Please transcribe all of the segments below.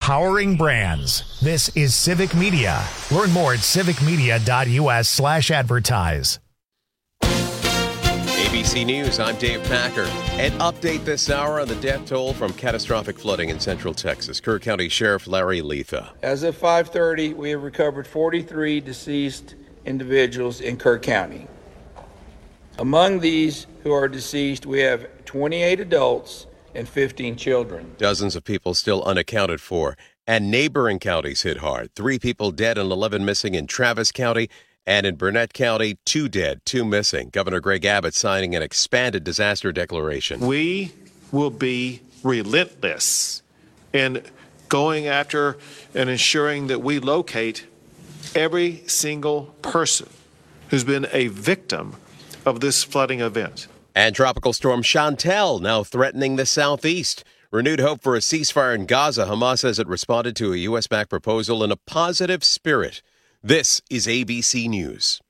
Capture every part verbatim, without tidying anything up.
Powering brands. This is Civic Media. Learn more at civicmedia.us slash advertise. A B C News, I'm Dave Packer. An update this hour on the death toll from catastrophic flooding in central Texas. Kerr County Sheriff Larry Letha. As of five thirty, we have recovered forty-three deceased individuals in Kerr County. Among these who are deceased, we have twenty-eight adults and fifteen children. Dozens of people still unaccounted for. And neighboring counties hit hard. Three people dead and eleven missing in Travis County. And in Burnett County, two dead, two missing. Governor Greg Abbott signing an expanded disaster declaration. We will be relentless in going after and ensuring that we locate every single person who's been a victim of this flooding event. And Tropical Storm Chantal now threatening the southeast. Renewed hope for a ceasefire in Gaza. Hamas says it responded to a U S-backed proposal in a positive spirit. This is A B C News.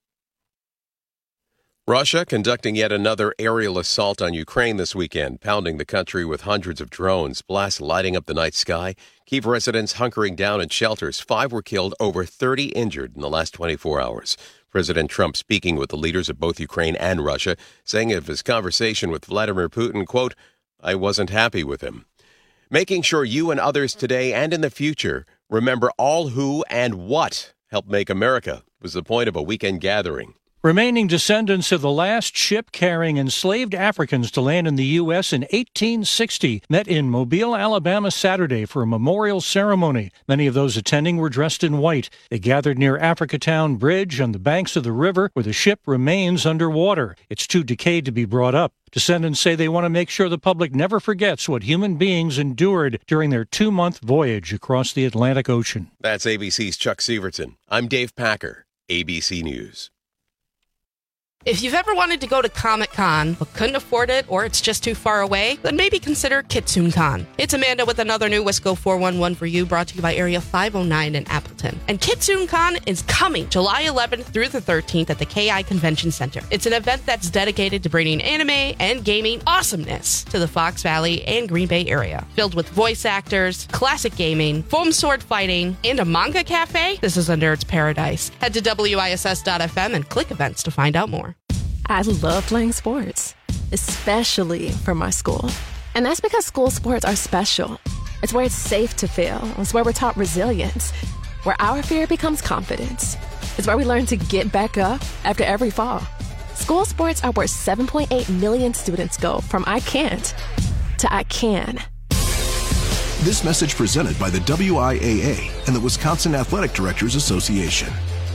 Russia conducting yet another aerial assault on Ukraine this weekend, pounding the country with hundreds of drones, blasts lighting up the night sky. Kyiv residents hunkering down in shelters. Five were killed, over thirty injured in the last twenty-four hours. President Trump speaking with the leaders of both Ukraine and Russia, saying of his conversation with Vladimir Putin, quote, "I wasn't happy with him." Making sure you and others today and in the future remember all who and what helped make America was the point of a weekend gathering. Remaining descendants of the last ship carrying enslaved Africans to land in the U S in eighteen sixty met in Mobile, Alabama Saturday for a memorial ceremony. Many of those attending were dressed in white. They gathered near Africatown Bridge on the banks of the river where the ship remains underwater. It's too decayed to be brought up. Descendants say they want to make sure the public never forgets what human beings endured during their two-month voyage across the Atlantic Ocean. That's A B C's Chuck Severson. I'm Dave Packer, A B C News. If you've ever wanted to go to Comic-Con but couldn't afford it or it's just too far away, then maybe consider KitsoonCon. It's Amanda with another new Wisco four one one for you, brought to you by Area five oh nine in Appleton. And KitsoonCon is coming July eleventh through the thirteenth at the K I Convention Center. It's an event that's dedicated to bringing anime and gaming awesomeness to the Fox Valley and Green Bay area. Filled with voice actors, classic gaming, foam sword fighting, and a manga cafe, this is a nerd's paradise. Head to W I S S dot F M and click events to find out more. I love playing sports, especially for my school. And that's because school sports are special. It's where it's safe to fail. It's where we're taught resilience, where our fear becomes confidence. It's where we learn to get back up after every fall. School sports are where seven point eight million students go from I can't to I can. This message presented by the W I A A and the Wisconsin Athletic Directors Association.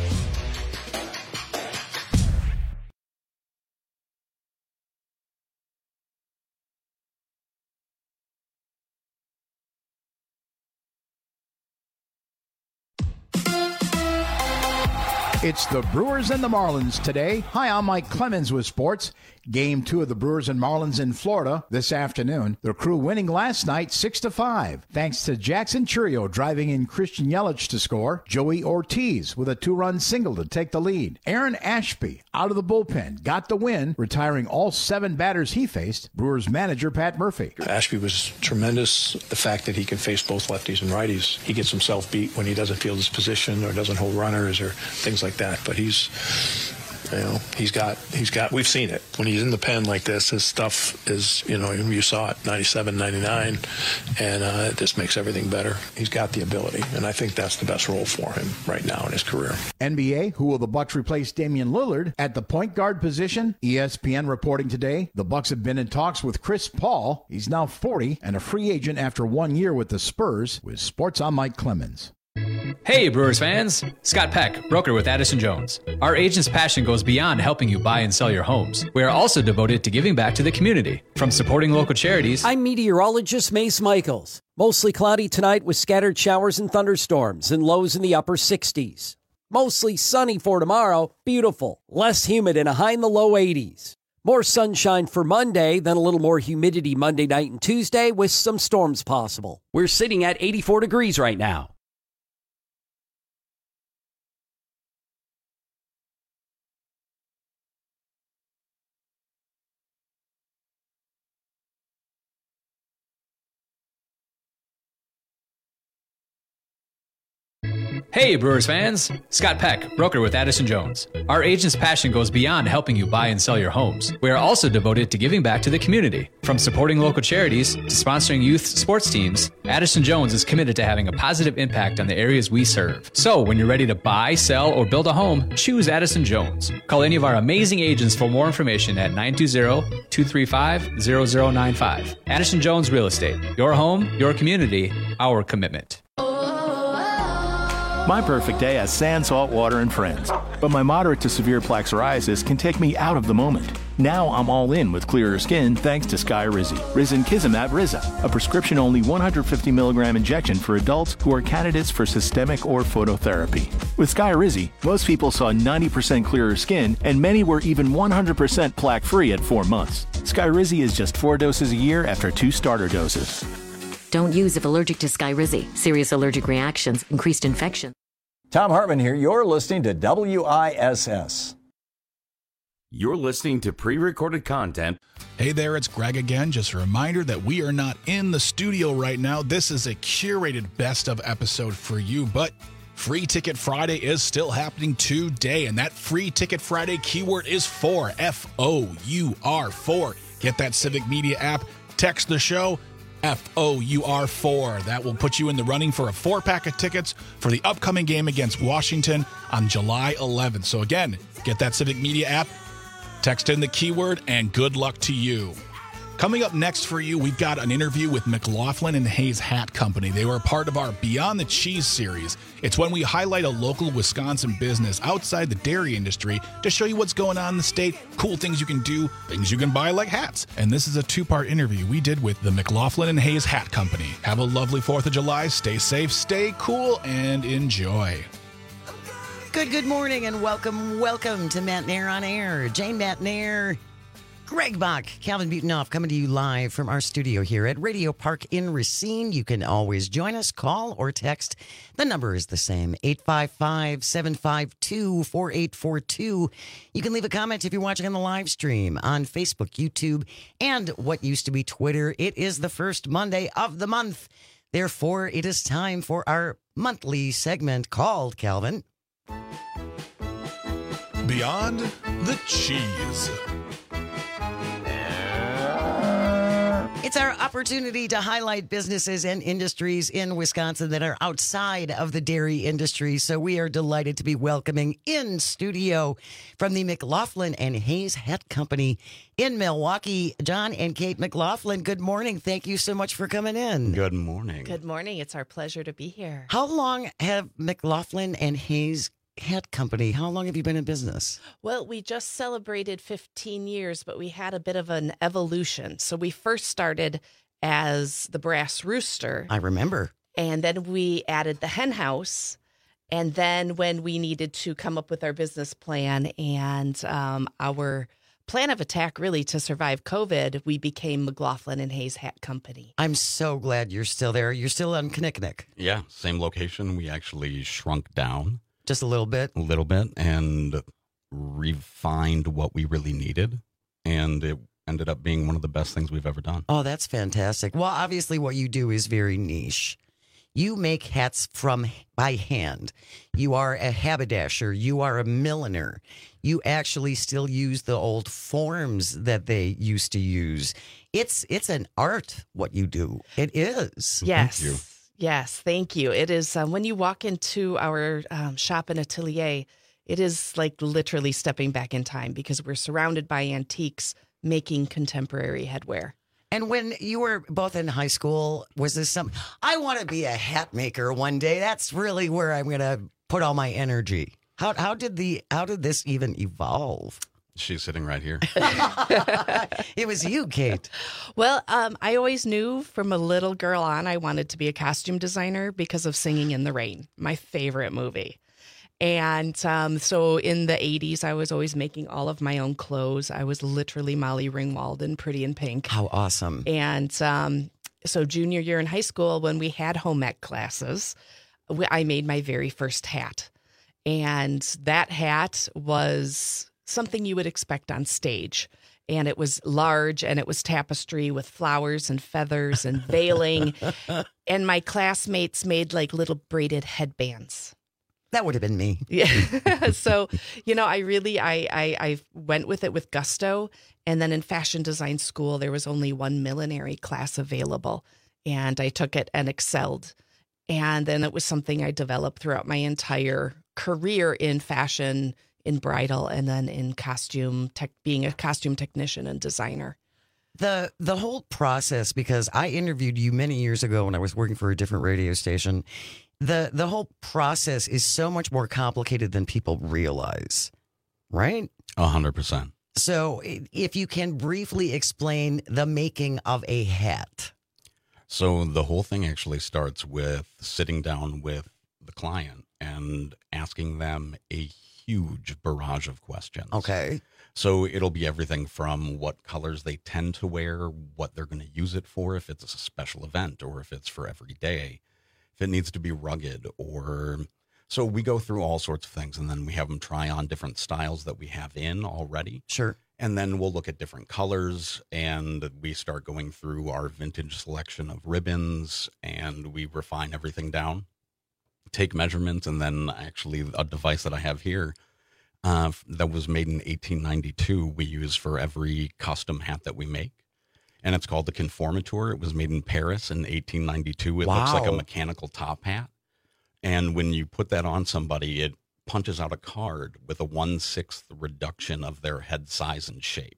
It's the Brewers and the Marlins today. Hi, I'm Mike Clemens with sports. Game two of the Brewers and Marlins in Florida this afternoon. The Crew winning last night six to five, thanks to Jackson Churio driving in Christian Yelich to score. Joey Ortiz with a two-run single to take the lead. Aaron Ashby out of the bullpen got the win, retiring all seven batters he faced. Brewers manager Pat Murphy. Ashby was tremendous. The fact that he can face both lefties and righties. He gets himself beat when he doesn't field his position or doesn't hold runners or things like that. But he's, you know, he's got, he's got, we've seen it. When he's in the pen like this, his stuff is, you know, you saw it, ninety-seven, ninety-nine, and uh, it just makes everything better. He's got the ability, and I think that's the best role for him right now in his career. N B A, who will the Bucks replace Damian Lillard at the point guard position? E S P N reporting today, the Bucks have been in talks with Chris Paul. He's now forty and a free agent after one year with the Spurs. With Sports, I'm Mike Clemens. Hey Brewers fans, Scott Peck, broker with Addison Jones. Our agent's passion goes beyond helping you buy and sell your homes. We are also devoted to giving back to the community, from supporting local charities. I'm meteorologist Mace Michaels. Mostly cloudy tonight with scattered showers and thunderstorms and lows in the upper sixties. Mostly sunny for tomorrow, beautiful, less humid and a high in the low eighties. More sunshine for Monday, then a little more humidity Monday night and Tuesday with some storms possible. We're sitting at eighty-four degrees right now. Hey, Brewers fans! Scott Peck, broker with Addison Jones. Our agent's passion goes beyond helping you buy and sell your homes. We are also devoted to giving back to the community. From supporting local charities to sponsoring youth sports teams, Addison Jones is committed to having a positive impact on the areas we serve. So when you're ready to buy, sell, or build a home, choose Addison Jones. Call any of our amazing agents for more information at nine two zero, two three five, zero zero nine five. Addison Jones Real Estate. Your home, your community, our commitment. My perfect day has sand, salt water, and friends. But my moderate to severe plaque psoriasis can take me out of the moment. Now I'm all in with clearer skin thanks to Skyrizi. Risankizumab Riza, a prescription-only one hundred fifty milligram injection for adults who are candidates for systemic or phototherapy. With Skyrizi, most people saw ninety percent clearer skin, and many were even one hundred percent plaque-free at four months. Skyrizi is just four doses a year after two starter doses. Don't use if allergic to Skyrizi. Serious allergic reactions, increased infection. Tom Hartman here. You're listening to W I S S. You're listening to pre-recorded content. Hey there, it's Greg again. Just a reminder that we are not in the studio right now. This is a curated best of episode for you, but Free Ticket Friday is still happening today, and that Free Ticket Friday keyword is four, F O U R, four. Get that Civic Media app, text the show, F O U R four. That will put you in the running for a four-pack of tickets for the upcoming game against Washington on July eleventh. So again, get that Civic Media app, text in the keyword, and good luck to you. Coming up next for you, we've got an interview with McLaughlin and Hayes Hat Company. They were a part of our Beyond the Cheese series. It's when we highlight a local Wisconsin business outside the dairy industry to show you what's going on in the state, cool things you can do, things you can buy like hats. And this is a two-part interview we did with the McLaughlin and Hayes Hat Company. Have a lovely fourth of July. Stay safe, stay cool, and enjoy. Good, good morning, and welcome, welcome to Matt Nair on Air. Jane Matt Nair, Greg Bach, Calvin Butonoff coming to you live from our studio here at Radio Park in Racine. You can always join us, call or text. The number is the same, eight five five, seven five two, four eight four two. You can leave a comment if you're watching on the live stream on Facebook, YouTube, and what used to be Twitter. It is the first Monday of the month. Therefore, it is time for our monthly segment called, Calvin, Beyond the Cheese. It's our opportunity to highlight businesses and industries in Wisconsin that are outside of the dairy industry. So we are delighted to be welcoming in studio from the McLaughlin and Hayes Hat Company in Milwaukee, John and Kate McLaughlin. Good morning. Thank you so much for coming in. Good morning. Good morning. It's our pleasure to be here. How long have McLaughlin and Hayes Hat Company, how long have you been in business? Well, we just celebrated fifteen years, but we had a bit of an evolution. So we first started as the Brass Rooster. I remember. And then we added the Hen House. And then when we needed to come up with our business plan and um, our plan of attack, really, to survive COVID, we became McLaughlin and Hayes Hat Company. I'm so glad you're still there. You're still on Kinnickinnick. Yeah, same location. We actually shrunk down. Just a little bit? A little bit, and refined what we really needed, and it ended up being one of the best things we've ever done. Oh, that's fantastic. Well, obviously what you do is very niche. You make hats from by hand. You are a haberdasher. You are a milliner. You actually still use the old forms that they used to use. It's it's an art, what you do. It is. Yes. Thank you. Yes, thank you. It is um, when you walk into our um, shop and atelier, it is like literally stepping back in time because we're surrounded by antiques making contemporary headwear. And when you were both in high school, was this some, I want to be a hat maker one day. That's really where I'm going to put all my energy. How how did the how did this even evolve? She's sitting right here. It was you, Kate. Well, um, I always knew from a little girl on I wanted to be a costume designer because of Singing in the Rain, my favorite movie. And um, so in the eighties, I was always making all of my own clothes. I was literally Molly Ringwald in Pretty in Pink. How awesome. And um, so junior year in high school, when we had home ec classes, I made my very first hat. And that hat was something you would expect on stage. And it was large and it was tapestry with flowers and feathers and veiling. And my classmates made like little braided headbands That would have been me. Yeah. So, you know, I really, I, I, I went with it with gusto. And then in fashion design school, there was only one millinery class available. And I took it and excelled. And then it was something I developed throughout my entire career in fashion, in bridal, and then in costume, tech, being a costume technician and designer. The the whole process, because I interviewed you many years ago when I was working for a different radio station, the the whole process is so much more complicated than people realize, right? A hundred percent. So if you can briefly explain the making of a hat. So the whole thing actually starts with sitting down with the client and asking them a huge barrage of questions. Okay. So it'll be everything from what colors they tend to wear, what they're going to use it for, if it's a special event or if it's for every day, if it needs to be rugged or... So we go through all sorts of things, and then we have them try on different styles that we have in already. Sure. And then we'll look at different colors, and we start going through our vintage selection of ribbons, and we refine everything down, take measurements, and then actually a device that I have here uh, that was made in eighteen ninety-two, we use for every custom hat that we make. And it's called the Conformateur. It was made in Paris in eighteen ninety-two. It Wow. looks like a mechanical top hat. And when you put that on somebody, it punches out a card with a one-sixth reduction of their head size and shape.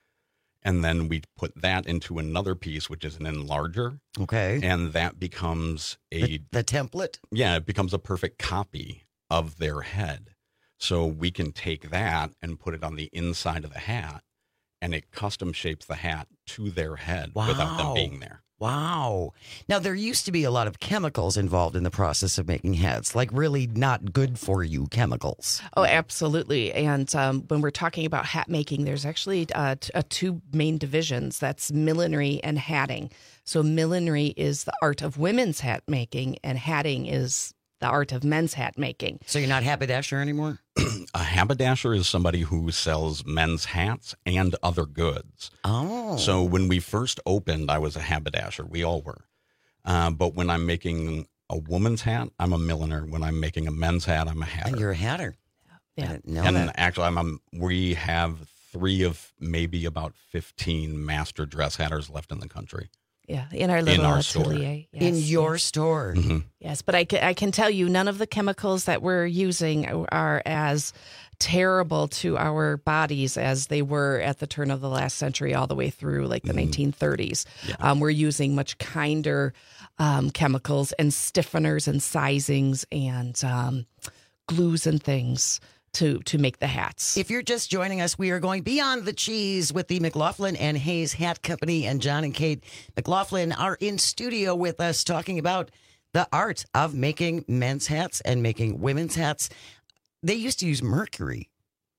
And then we put that into another piece, which is an enlarger. Okay. And that becomes a... The, the template? Yeah, it becomes a perfect copy of their head. So we can take that and put it on the inside of the hat, and it custom shapes the hat to their head Wow. without them being there. Wow. Now, there used to be a lot of chemicals involved in the process of making hats, like really not good for you chemicals. Oh, absolutely. And um, when we're talking about hat making, there's actually uh, t- uh, two main divisions. That's millinery and hatting. So millinery is the art of women's hat making, and hatting is the art of men's hat making. So you're not haberdasher anymore? A haberdasher is somebody who sells men's hats and other goods. Oh. So when we first opened, I was a haberdasher. We all were. Uh, but when I'm making a woman's hat, I'm a milliner. When I'm making a men's hat, I'm a hatter. And you're a hatter. Yeah. I didn't know and that. actually, I'm a, we have three of maybe about fifteen master dress hatters left in the country. Yeah, in our little in our atelier. store. Yes, in your yes. store. Mm-hmm. Yes, but I can, I can tell you none of the chemicals that we're using are as terrible to our bodies as they were at the turn of the last century all the way through like the Mm-hmm. nineteen thirties. Yeah. Um, we're using much kinder um, chemicals and stiffeners and sizings and um, glues and things to to make the hats. If you're just joining us, we are going beyond the cheese with the McLaughlin and Hayes Hat Company, and John and Kate McLaughlin are in studio with us talking about the art of making men's hats and making women's hats. They used to use mercury.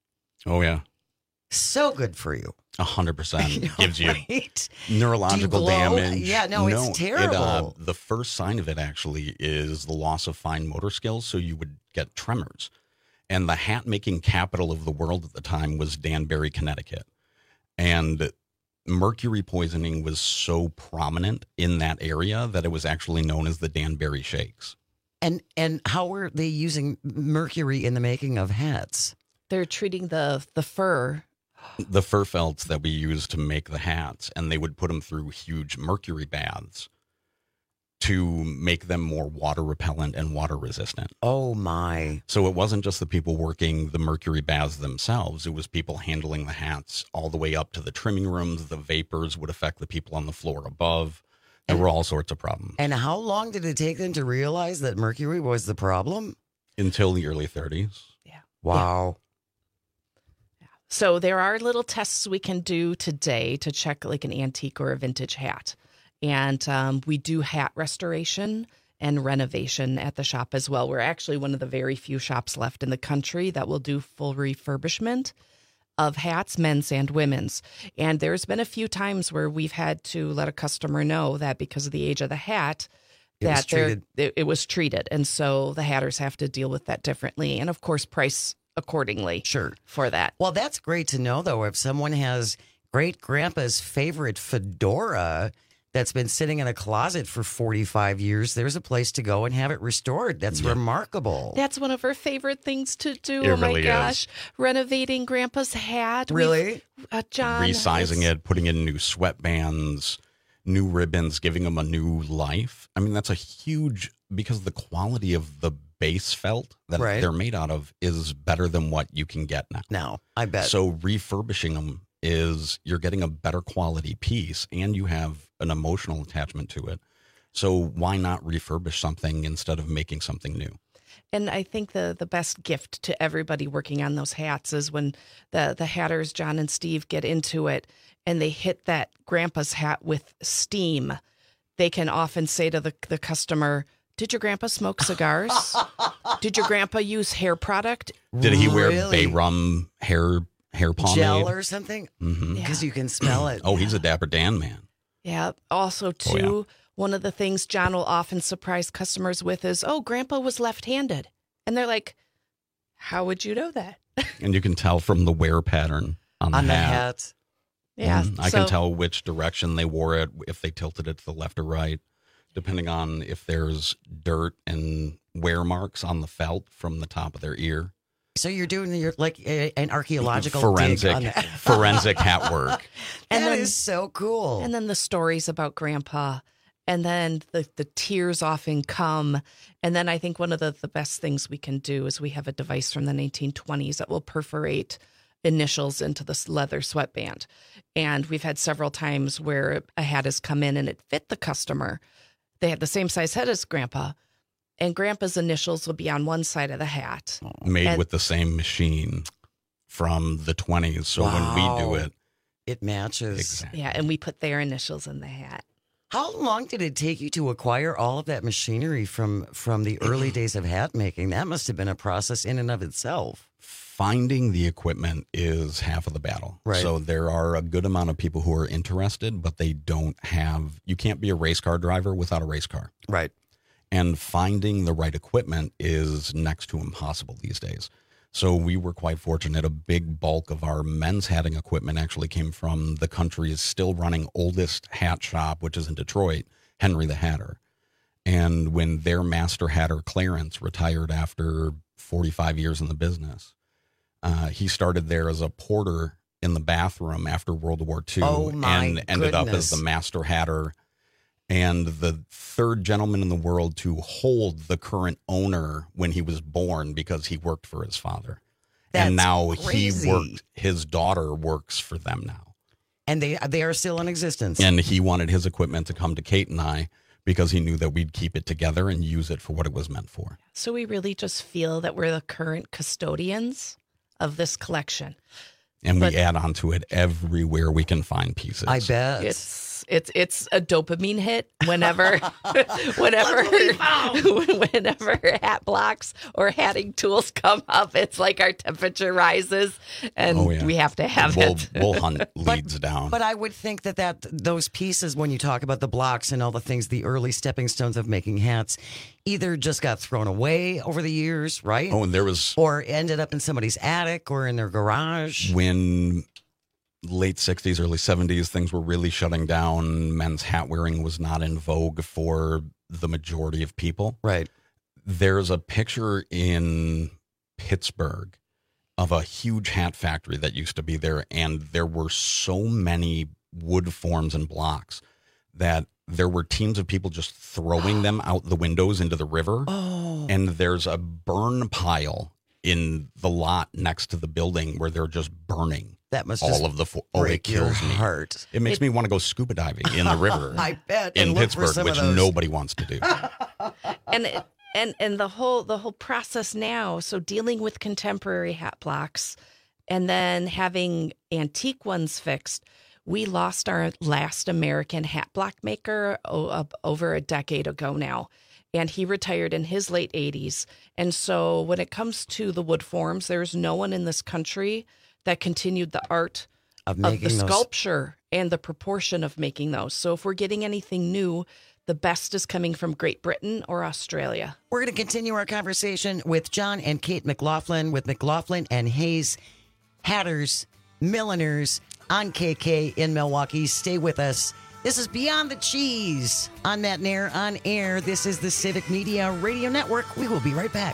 Oh, yeah. So good for you. A hundred percent gives you Right? neurological Do you glow? damage. Yeah, no, it's It, uh, terrible. the first sign of it actually is the loss of fine motor skills, so you would get tremors. And the hat making capital of the world at the time was Danbury, Connecticut. And mercury poisoning was so prominent in that area that it was actually known as the Danbury Shakes. And and how were they using mercury in the making of hats? They're treating the the fur. The fur felts that we used to make the hats, and they would put them through huge mercury baths to make them more water repellent and water resistant. Oh, my. So it wasn't just the people working the mercury baths themselves. It was people handling the hats all the way up to the trimming rooms. The vapors would affect the people on the floor above. There were all sorts of problems. And how long did it take them to realize that mercury was the problem? Until the early thirties. Yeah. Wow. So there are little tests we can do today to check like an antique or a vintage hat. And um, we do hat restoration and renovation at the shop as well. We're actually one of the very few shops left in the country that will do full refurbishment of hats, men's and women's. And there's been a few times where we've had to let a customer know that because of the age of the hat, It was that they're- treated. it, it was treated. And so the hatters have to deal with that differently. And of course, price accordingly Sure. for that. Well, that's great to know, though. If someone has great grandpa's favorite fedora that's been sitting in a closet for forty-five years, there's a place to go and have it restored. That's yeah. remarkable. That's one of our favorite things to do. It oh, my really gosh. Is. Renovating Grandpa's hat. Really? Uh, John. Resizing it, putting in new sweatbands, new ribbons, giving them a new life. I mean, that's a huge, because the quality of the base felt that right. they're made out of is better than what you can get now. No, I bet. So refurbishing them is you're getting a better quality piece and you have an emotional attachment to it. So why not refurbish something instead of making something new? And I think the the best gift to everybody working on those hats is when the, the hatters, John and Steve, get into it and they hit that Grandpa's hat with steam. They can often say to the, the customer, did your grandpa smoke cigars? Did your grandpa use hair product? Did he wear Really? Bay Rum hair hair pomade? Gel or something? Mhm. Because you can smell it. Oh, he's a Dapper Dan man. Yeah. Also, too, Oh, yeah. one of the things John will often surprise customers with is, oh, Grandpa was left-handed. And they're like, how would you know that? And you can tell from the wear pattern on the On the hat. hat. Yeah. Mhm. I so- can tell which direction they wore it, if they tilted it to the left or right, depending on if there's dirt and wear marks on the felt from the top of their ear. So you're doing your like a, an archaeological forensic dig on that. forensic hat work. And That then- is so cool. And then the stories about Grandpa. And then the, the tears often come. And then I think one of the, the best things we can do is we have a device from the nineteen twenties that will perforate initials into this leather sweatband. And we've had several times where a hat has come in and it fit the customer. They had the same size head as Grandpa. And Grandpa's initials will be on one side of the hat. Made And- with the same machine from the twenties. So when we do Wow. it, It matches. Exactly. Yeah, and we put their initials in the hat. How long did it take you to acquire all of that machinery from from the early days of hat making? That must have been a process in and of itself. finding the equipment is half of the battle. Right. So there are a good amount of people who are interested, but they don't have, you can't be a race car driver without a race car. Right. And finding the right equipment is next to impossible these days. So we were quite fortunate. A big bulk of our men's hatting equipment actually came from the country's still running oldest hat shop, which is in Detroit, Henry the Hatter. And when their master hatter, Clarence, retired after forty-five years in the business, uh, he started there as a porter in the bathroom after World War Two Oh, my and ended up goodness. as the master hatter and the third gentleman in the world to hold the current owner when he was born because he worked for his father. That's and now crazy. he worked, his daughter works for them now. And they they are still in existence. And he wanted his equipment to come to Kate and I because he knew that we'd keep it together and use it for what it was meant for. So we really just feel that we're the current custodians of this collection. And But- we add on to it everywhere we can find pieces. I bet. It's it's it's a dopamine hit whenever whenever whenever hat blocks or hatting tools come up. It's like our temperature rises and Oh, yeah. we have to have we'll, it. we'll hunt leads down. But I would think that, that those pieces, when you talk about the blocks and all the things, the early stepping stones of making hats, either just got thrown away over the years, right? oh, and there was Or ended up in somebody's attic or in their garage. when late sixties, early seventies, things were really shutting down. Men's hat wearing was not in vogue for the majority of people. Right. There's a picture in Pittsburgh of a huge hat factory that used to be there, and there were so many wood forms and blocks that there were teams of people just throwing them out the windows into the river. Oh. And there's a burn pile in the lot next to the building where they're just burning That must all just of the fo- oh, it break your kills me. heart. It makes me want to go scuba diving in the river I bet. in and look for Pittsburgh, some which of those. nobody wants to do. and it, and and the whole the whole process now, so dealing with contemporary hat blocks and then having antique ones fixed. We lost our last American hat block maker o- up over a decade ago now, and he retired in his late eighties. And so when it comes to the wood forms, there's no one in this country that continued the art Of of, the making those- sculpture and the proportion of making those. So if we're getting anything new, the best is coming from Great Britain or Australia. We're going to continue our conversation with John and Kate McLaughlin with McLaughlin and Hayes, Hatters, Milliners on K K in Milwaukee. Stay with us. This is Beyond the Cheese on Matt Nair on air. This is the Civic Media Radio Network. We will be right back.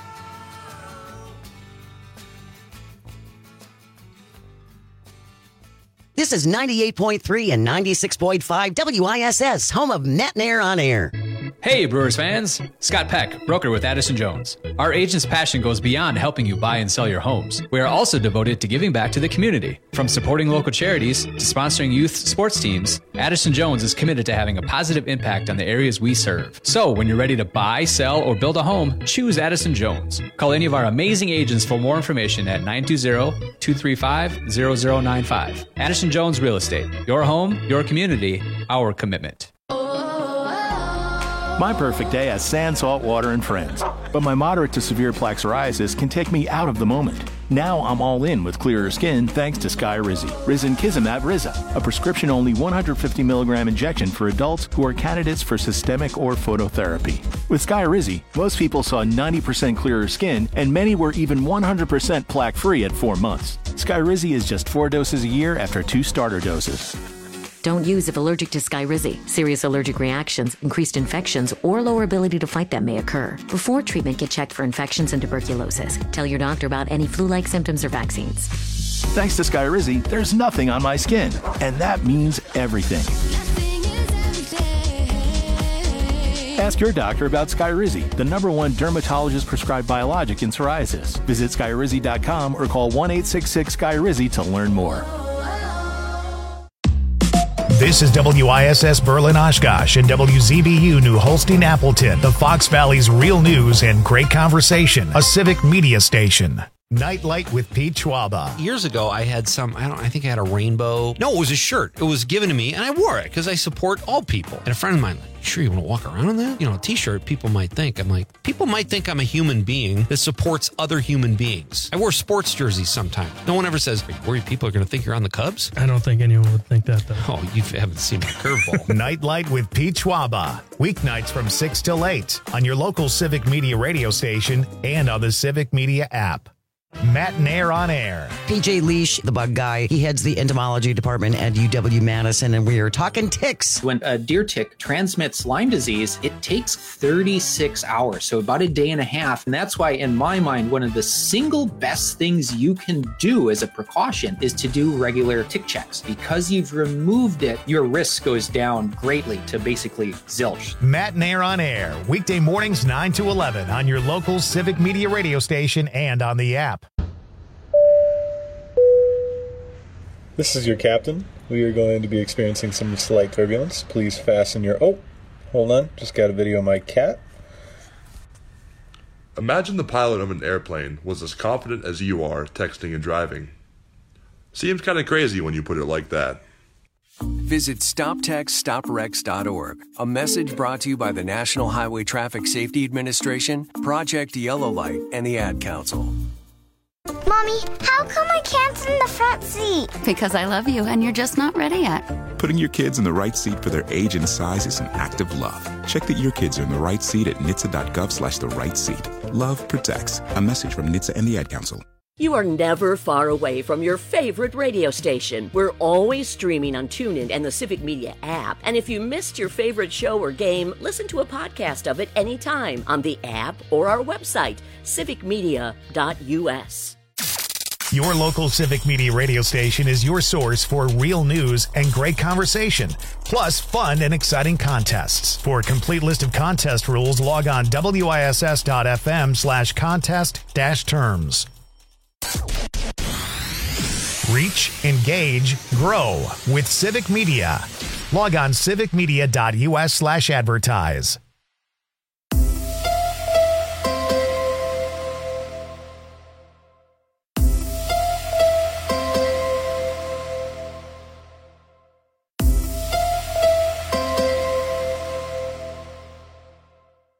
This is ninety-eight point three and ninety-six point five W I S S, home of Matt Nair on air. Hey, Brewers fans. Scott Peck, broker with Addison Jones. Our agent's passion goes beyond helping you buy and sell your homes. We are also devoted to giving back to the community. From supporting local charities to sponsoring youth sports teams, Addison Jones is committed to having a positive impact on the areas we serve. So when you're ready to buy, sell, or build a home, choose Addison Jones. Call any of our amazing agents for more information at nine two zero, two three five, zero zero nine five. Addison Jones Real Estate. Your home, your community, our commitment. My perfect day has sand, salt, water, and friends. But my moderate to severe plaque psoriasis can take me out of the moment. Now I'm all in with clearer skin thanks to Skyrizi. Risankizumab Riza, a prescription-only one hundred fifty milligram injection for adults who are candidates for systemic or phototherapy. With Skyrizi, most people saw ninety percent clearer skin, and many were even one hundred percent plaque-free at four months. Skyrizi is just four doses a year after two starter doses. Don't use if allergic to Skyrizi. Serious allergic reactions, increased infections, or lower ability to fight them may occur. Before treatment, get checked for infections and tuberculosis. Tell your doctor about any flu-like symptoms or vaccines. Thanks to Skyrizi, there's nothing on my skin, and that means everything. Ask your doctor about Skyrizi, the number one dermatologist-prescribed biologic in psoriasis. Visit Skyrizi dot com or call one eight six six Skyrizi to learn more. This is W I S S Berlin Oshkosh and W Z B U New Holstein Appleton, the Fox Valley's real news and great conversation, a civic media station. Nightlight with Pete Schwaba. Years ago, I had some, I don't I think I had a rainbow. No, it was a shirt. It was given to me, and I wore it because I support all people. And a friend of mine, like, sure you want to walk around in that? You know, a t-shirt, people might think. I'm like, people might think I'm a human being that supports other human beings. I wear sports jerseys sometimes. No one ever says, are you worried people are going to think you're on the Cubs? I don't think anyone would think that, though. Oh, you haven't seen my curveball. Nightlight with Pete Schwaba. Weeknights from six till eight on your local Civic Media radio station and on the Civic Media app. Matt Nair on air. P J Leash, the bug guy, he heads the entomology department at U W Madison, and we are talking ticks. When a deer tick transmits Lyme disease, it takes thirty-six hours, so about a day and a half. And that's why, in my mind, one of the single best things you can do as a precaution is to do regular tick checks. Because you've removed it, your risk goes down greatly to basically zilch. Matt Nair on air, weekday mornings nine to eleven on your local Civic Media radio station and on the app. This is your captain. We are going to be experiencing some slight turbulence. Please fasten your... Oh, hold on. Just got a video of my cat. Imagine the pilot of an airplane was as confident as you are texting and driving. Seems kind of crazy when you put it like that. Visit stop text stop wrecks dot org. A message brought to you by the National Highway Traffic Safety Administration, Project Yellow Light, and the Ad Council. Mommy, how come I can't sit in the front seat? Because I love you and you're just not ready yet. Putting your kids in the right seat for their age and size is an act of love. Check that your kids are in the right seat at N H T S A dot gov slash the right seat. Love protects. A message from N H T S A and the Ad Council. You are never far away from your favorite radio station. We're always streaming on TuneIn and the Civic Media app. And if you missed your favorite show or game, listen to a podcast of it anytime on the app or our website, civic media dot U S. Your local Civic Media radio station is your source for real news and great conversation, plus fun and exciting contests. For a complete list of contest rules, log on W I S S dot F M slash contest dash terms. Reach, engage, grow with Civic Media. Log on civic media dot U S slash advertise. The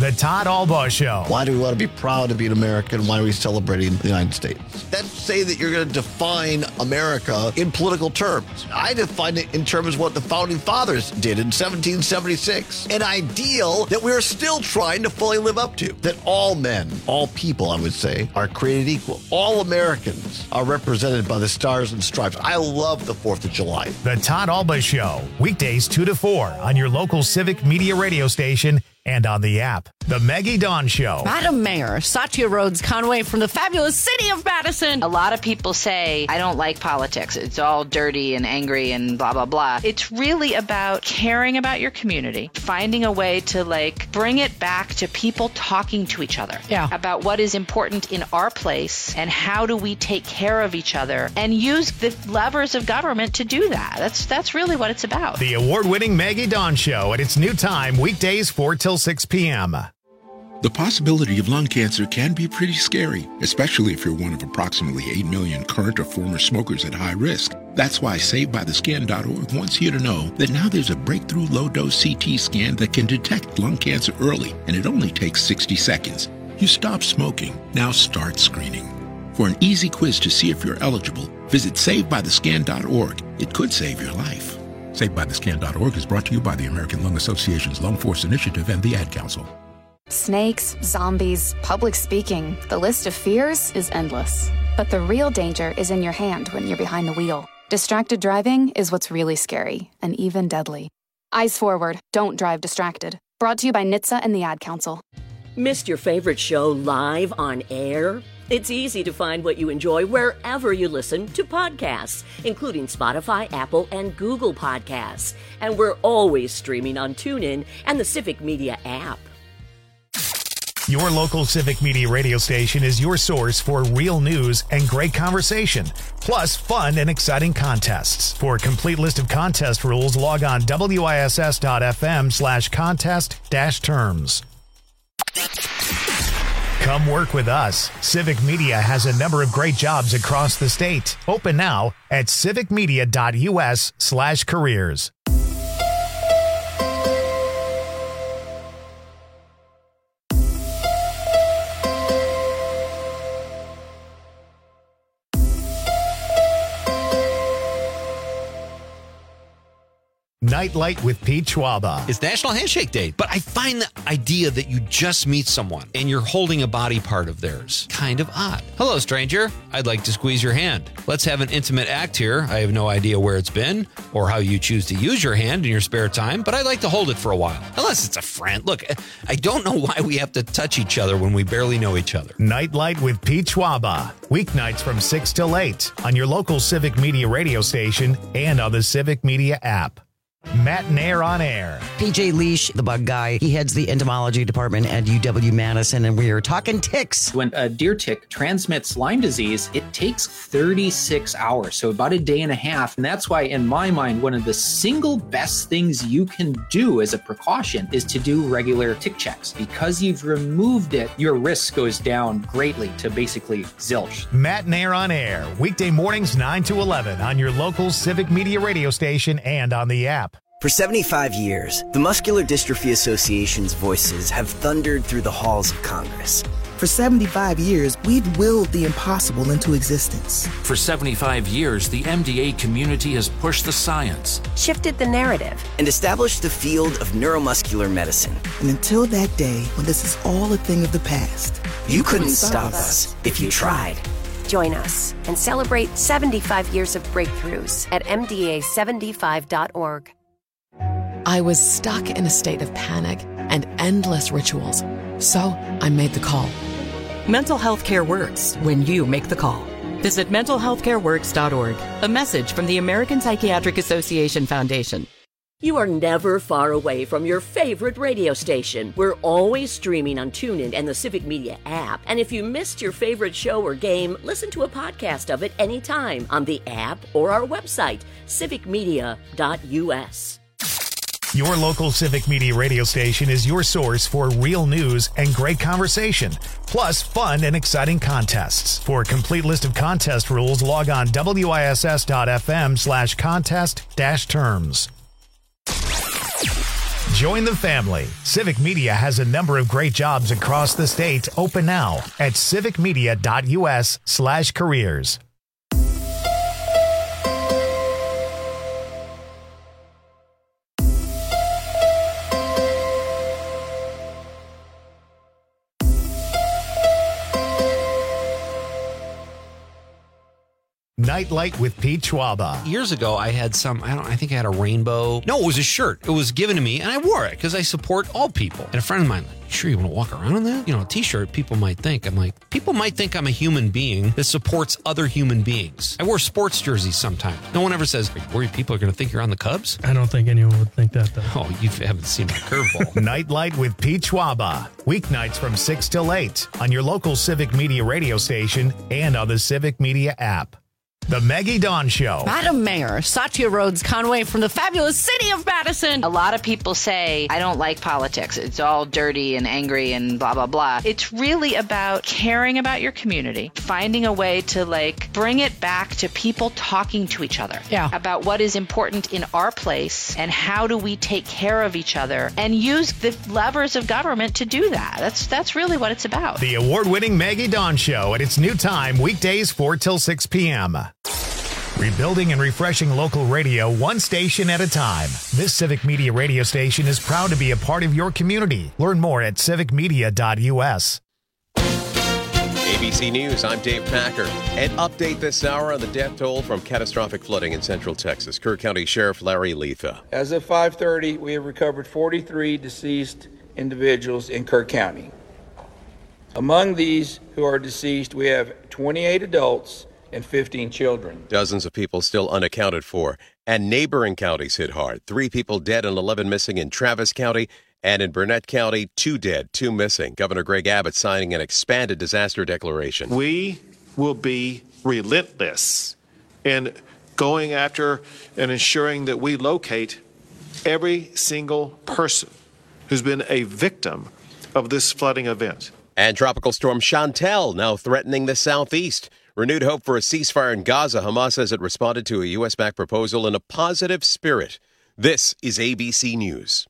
The Todd Albaugh Show. Why do we want to be proud to be an American? Why are we celebrating the United States? That's say that you're going to define America in political terms. I define it in terms of what the Founding Fathers did in seventeen seventy-six. An ideal that we're still trying to fully live up to. That all men, all people, I would say, are created equal. All Americans are represented by the stars and stripes. I love the fourth of July. The Todd Albaugh Show, weekdays two to four on your local Civic Media radio station and on the app. The Maggie Dawn Show. Madam Mayor, Satya Rhodes Conway from the fabulous city of Madison. A lot of people say, I don't like politics. It's all dirty and angry and blah, blah, blah. It's really about caring about your community, finding a way to like bring it back to people talking to each other yeah. about what is important in our place and how do we take care of each other and use the levers of government to do that. That's, that's really what it's about. The award-winning Maggie Dawn Show at its new time, weekdays four till six p.m. The possibility of lung cancer can be pretty scary, especially if you're one of approximately eight million current or former smokers at high risk. That's why Saved By The Scan dot org wants you to know that now there's a breakthrough low-dose C T scan that can detect lung cancer early, and it only takes sixty seconds. You stop smoking, now start screening. For an easy quiz to see if you're eligible, visit Saved By The Scan dot org. It could save your life. Saved By The Scan dot org is brought to you by the American Lung Association's Lung Force Initiative and the Ad Council. Snakes, zombies, public speaking. The list of fears is endless. But the real danger is in your hand when you're behind the wheel. Distracted driving is what's really scary and even deadly. Eyes forward. Don't drive distracted. Brought to you by N H T S A and the Ad Council. Missed your favorite show live on air? It's easy to find what you enjoy wherever you listen to podcasts, including Spotify, Apple, and Google Podcasts. And we're always streaming on TuneIn and the Civic Media app. Your local Civic Media radio station is your source for real news and great conversation, plus fun and exciting contests. For a complete list of contest rules, log on W I S S dot F M slash contest dash terms. Come work with us. Civic Media has a number of great jobs across the state. Open now at civic media dot U S slash careers. Nightlight with Pete Schwaba. It's National Handshake Day, but I find the idea that you just meet someone and you're holding a body part of theirs kind of odd. Hello, stranger. I'd like to squeeze your hand. Let's have an intimate act here. I have no idea where it's been or how you choose to use your hand in your spare time, but I'd like to hold it for a while. Unless it's a friend. Look, I don't know why we have to touch each other when we barely know each other. Nightlight with Pete Schwaba. Weeknights from six till eight on your local Civic Media radio station and on the Civic Media app. Matt Nair on air. P J Leash, the bug guy, he heads the entomology department at U W Madison, and we are talking ticks. When a deer tick transmits Lyme disease, it takes thirty-six hours, so about a day and a half. And that's why, in my mind, one of the single best things you can do as a precaution is to do regular tick checks. Because you've removed it, your risk goes down greatly to basically zilch. Matt Nair on air, weekday mornings nine to eleven on your local Civic Media radio station and on the app. For seventy-five years, the Muscular Dystrophy Association's voices have thundered through the halls of Congress. For seventy-five years, we've willed the impossible into existence. For seventy-five years, the M D A community has pushed the science, shifted the narrative, and established the field of neuromuscular medicine. And until that day, when this is all a thing of the past, you, you couldn't, couldn't stop us if you tried. Join us and celebrate seventy-five years of breakthroughs at M D A seventy-five dot org. I was stuck in a state of panic and endless rituals, so I made the call. Mental health care works when you make the call. Visit mental health care works dot org. A message from the American Psychiatric Association Foundation. You are never far away from your favorite radio station. We're always streaming on TuneIn and the Civic Media app. And if you missed your favorite show or game, listen to a podcast of it anytime on the app or our website, civic media dot U S. Your local Civic Media radio station is your source for real news and great conversation, plus fun and exciting contests. For a complete list of contest rules, log on W I S S dot F M slash contest dash terms. Join the family. Civic Media has a number of great jobs across the state open now at civicmedia.us slash careers. Nightlight with Pete Schwaba. Years ago, I had some, I don't, I think I had a rainbow. No, it was a shirt. It was given to me, and I wore it because I support all people. And a friend of mine, like, sure you want to walk around in that? You know, a t-shirt, people might think. I'm like, people might think I'm a human being that supports other human beings. I wear sports jerseys sometimes. No one ever says, are you worried people are going to think you're on the Cubs? I don't think anyone would think that, though. Oh, you haven't seen my curveball. Nightlight with Pete Schwaba. Weeknights from six till eight on your local Civic Media radio station and on the Civic Media app. The Maggie Dawn Show. Madam Mayor, Satya Rhodes Conway from the fabulous city of Madison. A lot of people say, I don't like politics. It's all dirty and angry and blah, blah, blah. It's really about caring about your community, finding a way to like bring it back to people talking to each other yeah. about what is important in our place and how do we take care of each other and use the levers of government to do that. That's, that's really what it's about. The award-winning Maggie Dawn Show at its new time, weekdays four till six p.m. Rebuilding and refreshing local radio one station at a time. This Civic Media radio station is proud to be a part of your community. Learn more at civic media dot u s. A B C News, I'm Dave Packer. An update this hour on the death toll from catastrophic flooding in central Texas. Kerr County Sheriff Larry Letha. As of five thirty, we have recovered forty-three deceased individuals in Kerr County. Among these who are deceased, we have twenty-eight adults and fifteen children. Dozens of people still unaccounted for, and neighboring counties hit hard. Three people dead and eleven missing in Travis County, and in Burnett County, two dead, two missing. Governor Greg Abbott signing an expanded disaster declaration. We will be relentless in going after and ensuring that we locate every single person who's been a victim of this flooding event. And Tropical Storm Chantal now threatening the southeast. Renewed hope for a ceasefire in Gaza. Hamas says it responded to a U S-backed proposal in a positive spirit. This is A B C News.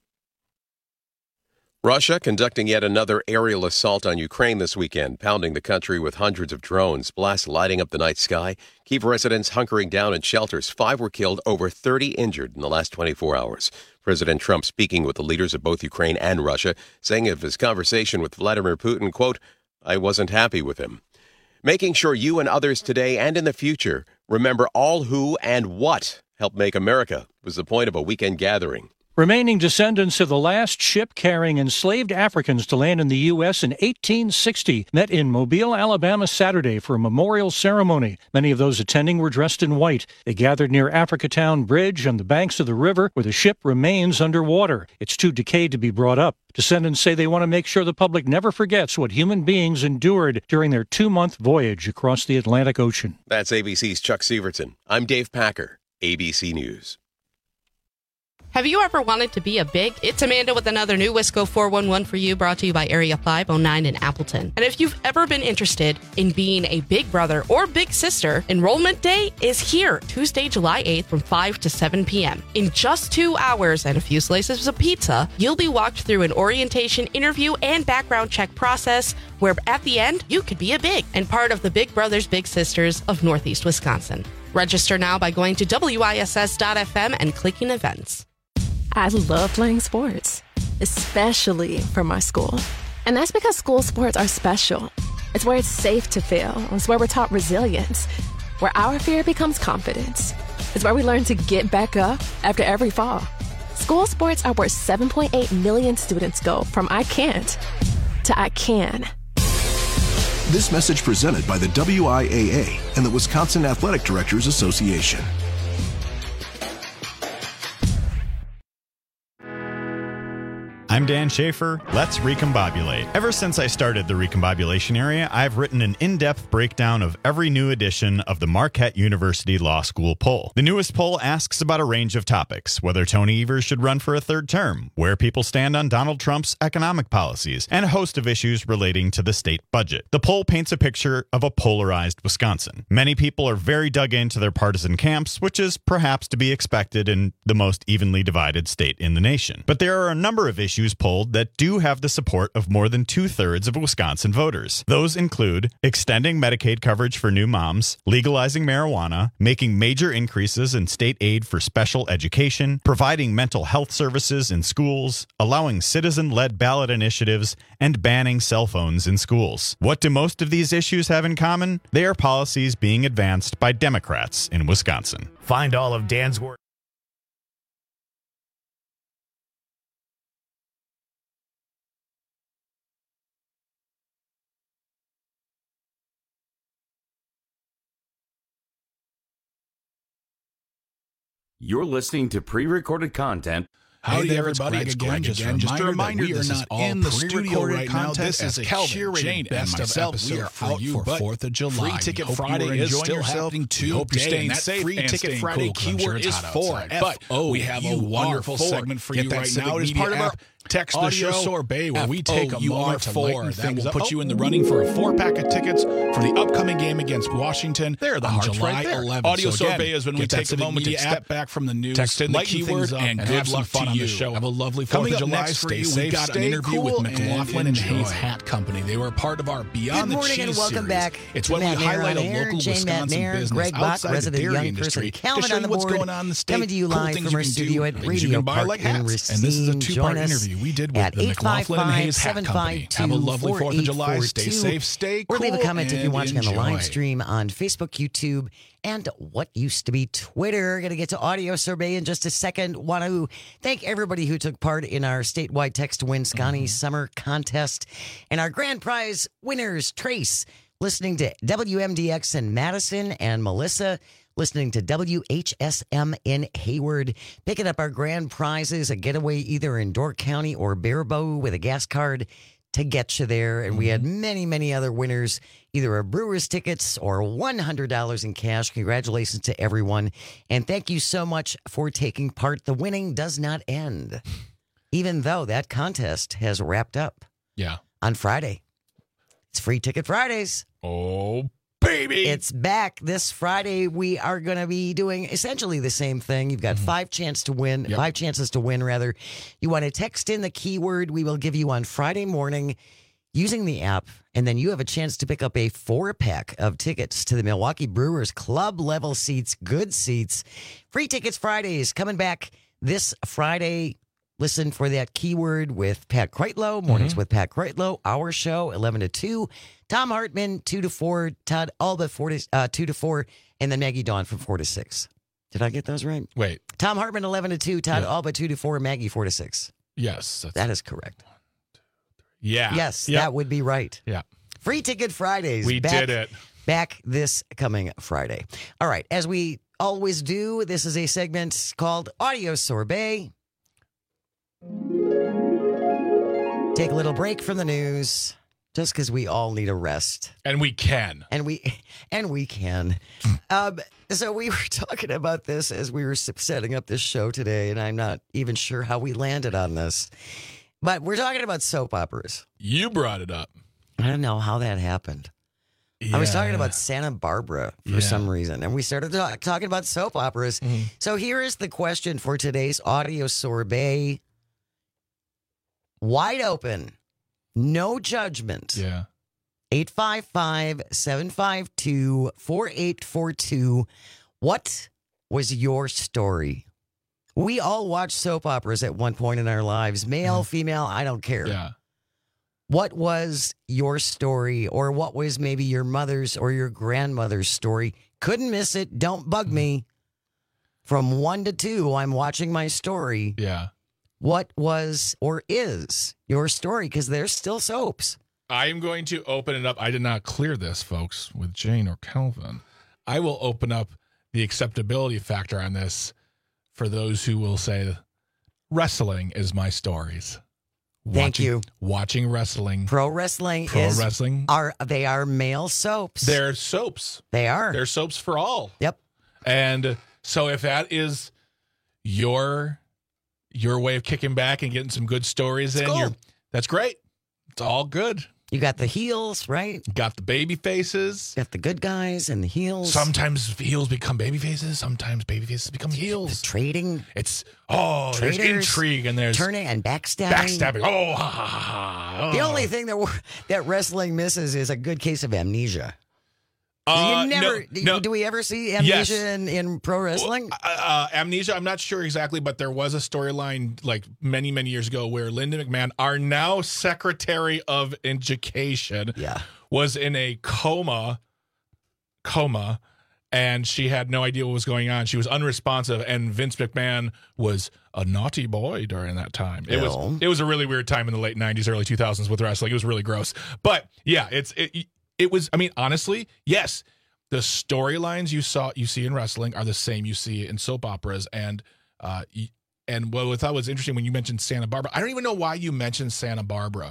Russia conducting yet another aerial assault on Ukraine this weekend, pounding the country with hundreds of drones, blasts lighting up the night sky. Kyiv residents hunkering down in shelters. Five were killed, over thirty injured in the last twenty-four hours. President Trump speaking with the leaders of both Ukraine and Russia, saying of his conversation with Vladimir Putin, quote, I wasn't happy with him. Making sure you and others today and in the future remember all who and what helped make America was the point of a weekend gathering. Remaining descendants of the last ship carrying enslaved Africans to land in the U S in eighteen sixty met in Mobile, Alabama Saturday for a memorial ceremony. Many of those attending were dressed in white. They gathered near Africatown Bridge on the banks of the river where the ship remains underwater. It's too decayed to be brought up. Descendants say they want to make sure the public never forgets what human beings endured during their two-month voyage across the Atlantic Ocean. That's A B C's Chuck Severson. I'm Dave Packer, A B C News. Have you ever wanted to be a big? It's Amanda with another new Wisco four one one for you, brought to you by Area five oh nine in Appleton. And if you've ever been interested in being a big brother or big sister, enrollment day is here, Tuesday, July eighth from five to seven p.m. In just two hours and a few slices of pizza, you'll be walked through an orientation, interview, and background check process where at the end, you could be a big and part of the Big Brothers Big Sisters of Northeast Wisconsin. Register now by going to W I S S dot F M and clicking events. I love playing sports, especially for my school. And that's because school sports are special. It's where it's safe to fail. It's where we're taught resilience, where our fear becomes confidence. It's where we learn to get back up after every fall. School sports are where seven point eight million students go from I can't to I can. This message presented by the W I A A and the Wisconsin Athletic Directors Association. I'm Dan Schaefer. Let's recombobulate. Ever since I started the recombobulation area, I've written an in-depth breakdown of every new edition of the Marquette University Law School poll. The newest poll asks about a range of topics, whether Tony Evers should run for a third term, where people stand on Donald Trump's economic policies, and a host of issues relating to the state budget. The poll paints a picture of a polarized Wisconsin. Many people are very dug into their partisan camps, which is perhaps to be expected in the most evenly divided state in the nation. But there are a number of issues polled that do have the support of more than two-thirds of Wisconsin voters. Those include extending Medicaid coverage for new moms, legalizing marijuana, making major increases in state aid for special education, providing mental health services in schools, allowing citizen-led ballot initiatives, and banning cell phones in schools. What do most of these issues have in common? They are policies being advanced by Democrats in Wisconsin. Find all of Dan's work. You're listening to pre-recorded content. Howdy, hey there, everybody. It's Greg again. Just, just a reminder, we are not in the studio right now. This is a Kelvin, Jane, and myself. We are out for Fourth of July. Free Ticket Friday is still happening today. Hope you're staying safe. Free Ticket Friday keyword is for. But we have a wonderful segment for you right now. It is part of our text the show sorbet, where we take a moment to lighten things up. That will put you in the running for a four-pack of tickets for the upcoming game against Washington. There, the hearts right there. Audio sorbet is when we take a moment to step back from the news, text in the keyword, and good luck to you. Show. Have a lovely fourth of July. Stay safe. We got an interview with McLaughlin and Hayes Hat Company. They were part of our Beyond the Cheese series. Good morning and welcome back. It's when we highlight a local Wisconsin business outside the dairy industry to show you what's going on in the state. Coming to you live from our studio at Radio Park in Racine. And this is a two-part interview we did with the McLaughlin and Hayes Hat Company. Have a lovely fourth of July. Stay safe. Stay cool. Or leave a comment if you're watching on the live stream on Facebook, YouTube, and what used to be Twitter. Going to get to Audio Sorbet in just a second. Want to thank everybody who took part in our statewide Text to Win Scotty mm-hmm. Summer Contest. And our grand prize winners, Trace, listening to W M D X in Madison, and Melissa, listening to W H S M in Hayward. Picking up our grand prizes, a getaway either in Door County or Barebow with a gas card to get you there. And mm-hmm. we had many, many other winners, either a Brewers tickets or one hundred dollars in cash. Congratulations to everyone. And thank you so much for taking part. The winning does not end, even though that contest has wrapped up. Yeah. On Friday. It's Free Ticket Fridays. Oh, baby. It's back this Friday. We are going to be doing essentially the same thing. You've got mm-hmm. five chance to win, yep. five chances to win, rather. You want to text in the keyword we will give you on Friday morning using the app, and then you have a chance to pick up a four-pack of tickets to the Milwaukee Brewers club level seats, good seats. Free Tickets Fridays coming back this Friday. Listen for that keyword with Pat Kreitlow. Mornings mm-hmm. with Pat Kreitlow. Our show, eleven to two. Tom Hartman, two to four. Todd Alba, four to, uh, two to four. And then Maggie Dawn from four to six. Did I get those right? Wait. Tom Hartman, eleven to two. Todd yeah. Alba, two to four. Maggie, four to six. Yes. That's that is correct. One, two, three. Yeah. Yes, yep. that would be right. Yeah. Free Ticket Fridays. We back, did it. Back this coming Friday. All right. As we always do, this is a segment called Audio Sorbet. Take a little break from the news, just because we all need a rest, and we can, and we and we can. um, so we were talking about this as we were setting up this show today, and I'm not even sure how we landed on this, but we're talking about soap operas. You brought it up. I don't know how that happened. Yeah. I was talking about Santa Barbara for yeah. some reason, and we started talk, talking about soap operas. Mm-hmm. So here is the question for today's Audio Sorbet. Wide open. No judgment. Yeah. eight five five, seven five two, four eight four two. What was your story? We all watch soap operas at one point in our lives. Male, mm. female, I don't care. Yeah. What was your story, or what was maybe your mother's or your grandmother's story? Couldn't miss it. Don't bug mm. me. From one to two, I'm watching my story. Yeah. What was or is your story? Because there's still soaps. I am going to open it up. I did not clear this, folks, with Jane or Kelvin. I will open up the acceptability factor on this for those who will say wrestling is my stories. Thank watching, you. Watching wrestling. Pro wrestling Pro is wrestling. Are they are male soaps? They're soaps. They are. They're soaps for all. Yep. And so if that is your your way of kicking back and getting some good stories It's in, cool. you're, that's great. It's all good. You got the heels, right? Got the baby faces. Got the good guys and the heels. Sometimes heels become baby faces. Sometimes baby faces become heels. The trading. It's, oh, Traders, there's intrigue and there's turning and backstabbing. backstabbing. Oh, ha, ha, ha, oh. The only thing that that wrestling misses is a good case of amnesia. Uh, you never no, do, no. do we ever see amnesia Yes. in, in pro wrestling? Uh, uh, amnesia, I'm not sure exactly, but there was a storyline like many, many years ago where Linda McMahon, our now Secretary of Education, yeah. was in a coma, coma, and she had no idea what was going on. She was unresponsive, and Vince McMahon was a naughty boy during that time. It Ew. was it was a really weird time in the late nineties, early two thousands with wrestling. It was really gross. But yeah, it's it, it was, I mean, honestly, yes, the storylines you saw you see in wrestling are the same you see in soap operas. And uh, and what I thought was interesting when you mentioned Santa Barbara, I don't even know why you mentioned Santa Barbara.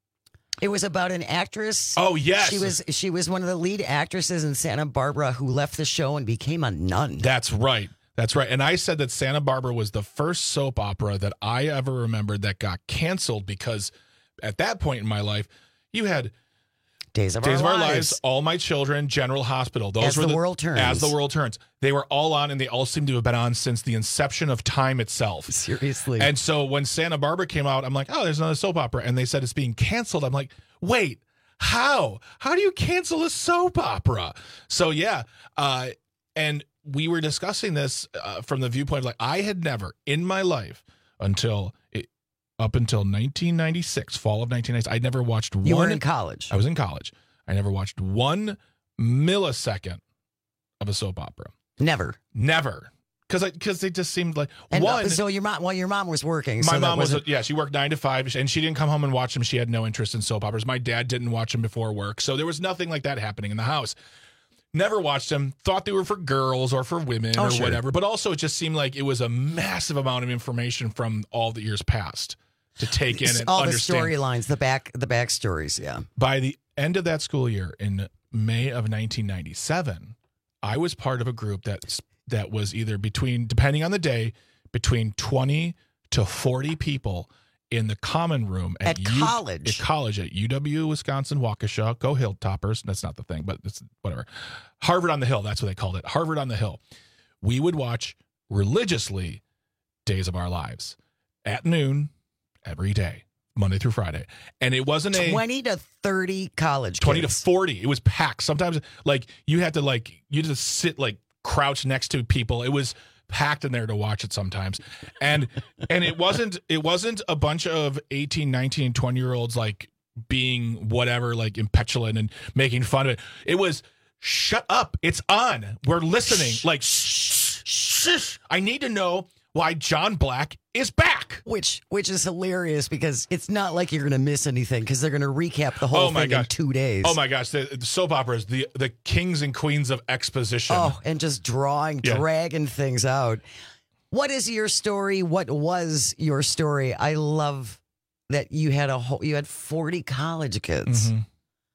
It was about an actress. Oh, yes. She was she was one of the lead actresses in Santa Barbara who left the show and became a nun. That's right. That's right. And I said that Santa Barbara was the first soap opera that I ever remembered that got canceled because at that point in my life, you had Days of, Days Our, of Our Lives. Lives, All My Children, General Hospital. Those As were the World Turns. As the World Turns. They were all on, and they all seem to have been on since the inception of time itself. Seriously. And so when Santa Barbara came out, I'm like, oh, there's another soap opera. And they said it's being canceled. I'm like, wait, how? How do you cancel a soap opera? So, yeah. Uh, and we were discussing this uh, from the viewpoint of like, I had never in my life until it, up until nineteen ninety-six, fall of nineteen ninety-six, I'd never watched one. You were in college. I was in college. I never watched one millisecond of a soap opera. Never. Never. Because because they just seemed like And one. uh, so your mom, well, your mom was working. My so that mom was, wasn't- yeah, she worked nine to five, and she didn't come home and watch them. She had no interest in soap operas. My dad didn't watch them before work, so there was nothing like that happening in the house. Never watched them. Thought they were for girls or for women Oh, or sure. whatever. But also, it just seemed like it was a massive amount of information from all the years past to take in and all understand. the storylines, the back, the backstories. Yeah. By the end of that school year, in May of nineteen ninety-seven, I was part of a group that that was either between, depending on the day, between twenty to forty people in the common room At U- college? At college at U W Wisconsin Waukesha. Go Hilltoppers. That's not the thing, but it's whatever. Harvard on the Hill. That's what they called it. Harvard on the Hill. We would watch religiously Days of Our Lives at noon every day, Monday through Friday. And it wasn't a twenty to thirty college twenty kids. to forty. It was packed. Sometimes like you had to like you had to sit like crouch next to people. It was packed in there to watch it sometimes. And and it wasn't it wasn't a bunch of eighteen, nineteen, twenty year olds like being whatever, like impetulant and making fun of it. It was shut up. It's on. We're listening. Shh, like shh, shh, shh. I need to know why John Black is back. Which which is hilarious because it's not like you're going to miss anything because they're going to recap the whole Oh my thing in gosh. two days. Oh my gosh, the, the soap operas, the the kings and queens of exposition. Oh, and just drawing, Yeah. dragging things out. What is your story? What was your story? I love that you had a whole, you had forty college kids. Mhm.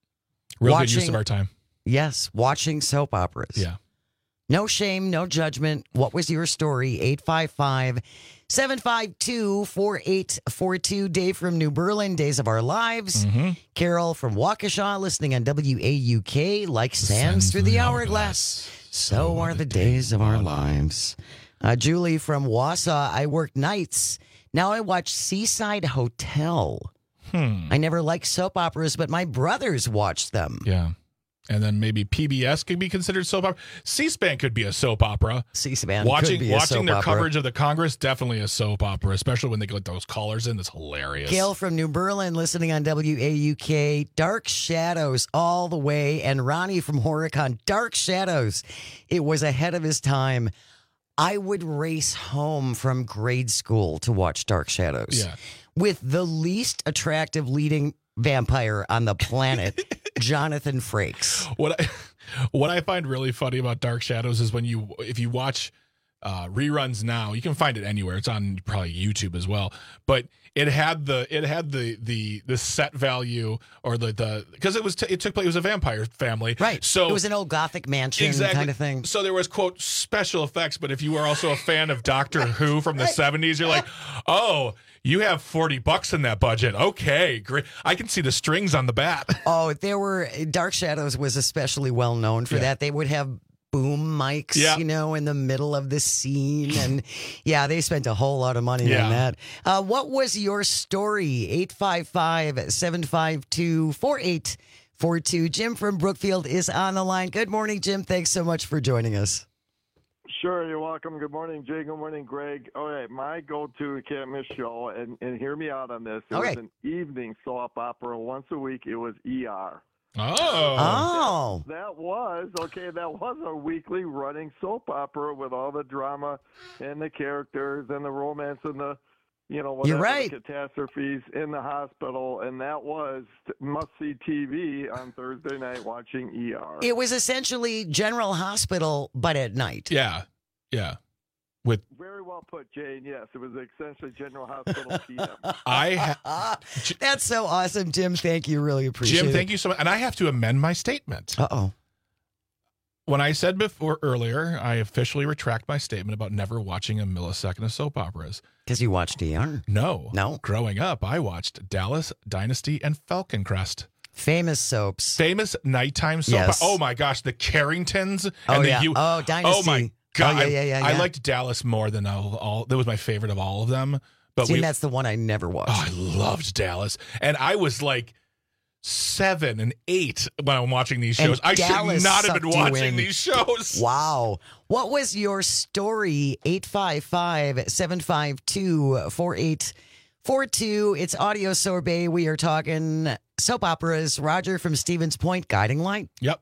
Real good use watching- of our time. Yes, watching soap operas. Yeah. No shame, no judgment. What was your story? eight five five, seven five two, four eight four two. Dave from New Berlin, Days of Our Lives. Mm-hmm. Carol from Waukesha, listening on W A U K. Like sands through the hourglass, so are the days of our lives. Uh, Julie from Wausau, I worked nights. Now I watch Seaside Hotel. Hmm. I never liked soap operas, but my brothers watched them. Yeah. And then maybe P B S could be considered soap opera. C-SPAN could be a soap opera. C-SPAN watching could be a watching soap their opera. coverage of the Congress, definitely a soap opera, especially when they get those callers in. That's hilarious. Gail from New Berlin, listening on W A U K. Dark Shadows all the way. And Ronnie from Horicon, Dark Shadows. It was ahead of his time. I would race home from grade school to watch Dark Shadows. Yeah. With the least attractive leading vampire on the planet, Jonathan Frakes. What I what I find really funny about Dark Shadows is when you if you watch uh, reruns now. You can find it anywhere. It's on probably YouTube as well. But it had the it had the the the set value or the the because it was t- it took place. It was a vampire family, right? So it was an old Gothic mansion exactly, kind of thing. So there was quote special effects. But if you were also a fan of Doctor Who from the seventies, you're like, oh, you have forty bucks in that budget. Okay, great. I can see the strings on the bat. Oh, there were Dark Shadows was especially well known for yeah. that. They would have boom mics, yeah. you know, in the middle of the scene. And yeah, they spent a whole lot of money yeah. on that. Uh, what was your story? eight five five, seven five two, four eight four two. Jim from Brookfield is on the line. Good morning, Jim. Thanks so much for joining us. Sure, you're welcome. Good morning, Jay. Good morning, Greg. All right, my go-to can't miss show, and, and hear me out on this. It okay. was an evening soap opera once a week. It was E R. Oh. Oh. That, that was, okay, that was a weekly running soap opera with all the drama and the characters and the romance and the, you know, whatever, You're right. the catastrophes in the hospital. And that was must-see T V on Thursday night watching E R. It was essentially General Hospital, but at night. Yeah, yeah. With Very well put, Jane. Yes, it was essentially General Hospital P M. I ha- That's so awesome, Jim. Thank you. Really appreciate Jim, it. Jim, thank you so much. And I have to amend my statement. Uh-oh. When I said before earlier, I officially retract my statement about never watching a millisecond of soap operas. Because you watched E R? No. No. Growing up, I watched Dallas, Dynasty, and Falcon Crest. Famous soaps. Famous nighttime soap. Yes. Oh, my gosh. The Carringtons. Oh, and the yeah. U- oh, Dynasty. Oh, my God. Oh, yeah, yeah, yeah, yeah. I liked Dallas more than all, all. That was my favorite of all of them. But See, we, that's the one I never watched. Oh, I loved Dallas. And I was like seven and eight when I'm watching these shows. And I Dallas should not have been watching in. these shows. Wow. What was your story? eight five five, seven five two, four eight four two. It's Audio Sorbet. We are talking soap operas. Roger from Stevens Point, Guiding Light. Yep.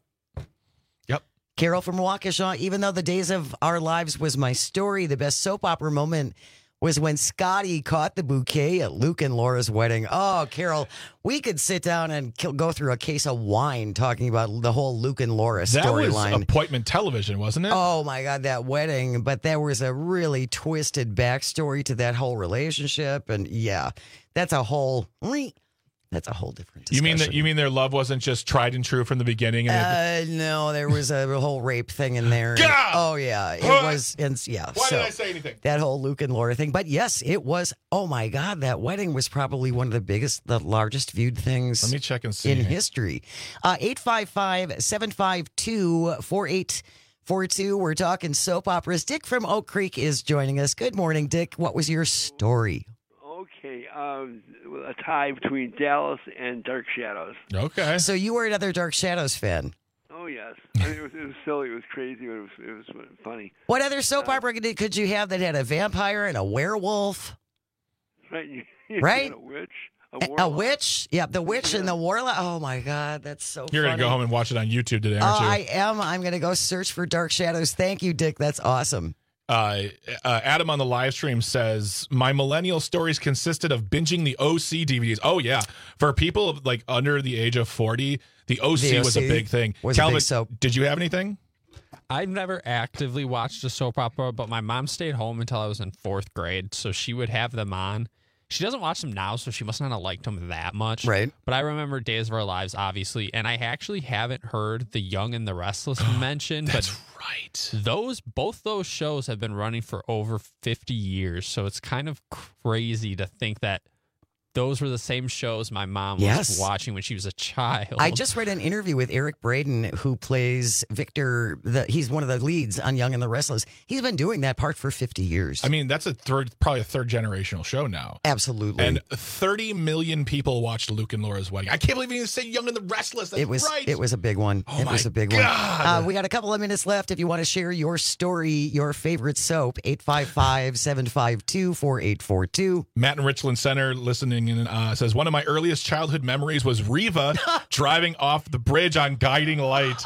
Yep. Carol from Waukesha. Even though The Days of Our Lives was my story, the best soap opera moment was when Scotty caught the bouquet at Luke and Laura's wedding. Oh, Carol, we could sit down and kill, go through a case of wine talking about the whole Luke and Laura storyline. That was appointment television, wasn't it? Oh, my God, that wedding. But there was a really twisted backstory to that whole relationship. And, yeah, that's a whole... That's a whole different discussion. You mean that? You mean their love wasn't just tried and true from the beginning? And uh, no, there was a whole rape thing in there. God! Oh yeah, it what? was. And yeah. Why so, did I say anything? That whole Luke and Laura thing. But yes, it was. Oh my God, that wedding was probably one of the biggest, the largest viewed things. Let me check and see in history. Uh, eight five five, seven five two, four eight four two. We're talking soap operas. Dick from Oak Creek is joining us. Good morning, Dick. What was your story? Okay, um, a tie between Dallas and Dark Shadows. Okay. So you were another Dark Shadows fan. Oh, yes. I mean, it, was, it was silly. It was crazy, but it was, it was funny. What other soap uh, opera could, could you have that had a vampire and a werewolf? Right. You, you right? A witch. A, a, a witch? Yeah, the witch yeah. and the warlock. Oh, my God. That's so You're going to go home and watch it on YouTube today, aren't uh, you? I am. I'm going to go search for Dark Shadows. Thank you, Dick. That's awesome. Uh, uh, Adam on the live stream says, my millennial stories consisted of binging the O C D V Ds. Oh, yeah. For people like under the age of forty, the O C, the O C was a big thing. Was Calvin, a big soap. Did you have anything? I've never actively watched a soap opera, but my mom stayed home until I was in fourth grade, so she would have them on. She doesn't watch them now, so she must not have liked them that much. Right. But I remember Days of Our Lives, obviously, and I actually haven't heard The Young and the Restless mentioned. That's but right. Those both those shows have been running for over fifty years, so it's kind of crazy to think that those were the same shows my mom was yes. watching when she was a child. I just read an interview with Eric Braeden, who plays Victor. The, he's one of the leads on Young and the Restless. He's been doing that part for fifty years. I mean, that's a third, probably a third generational show now. Absolutely. And thirty million people watched Luke and Laura's wedding. I can't believe you said Young and the Restless. That's it was, right. It was a big one. Oh it my was a big God. one. Uh, we got a couple of minutes left. If you want to share your story, your favorite soap, eight five five, seven five two, four eight four two. Matt in Richland Center listening and uh, says, one of my earliest childhood memories was Reva driving off the bridge on Guiding Light.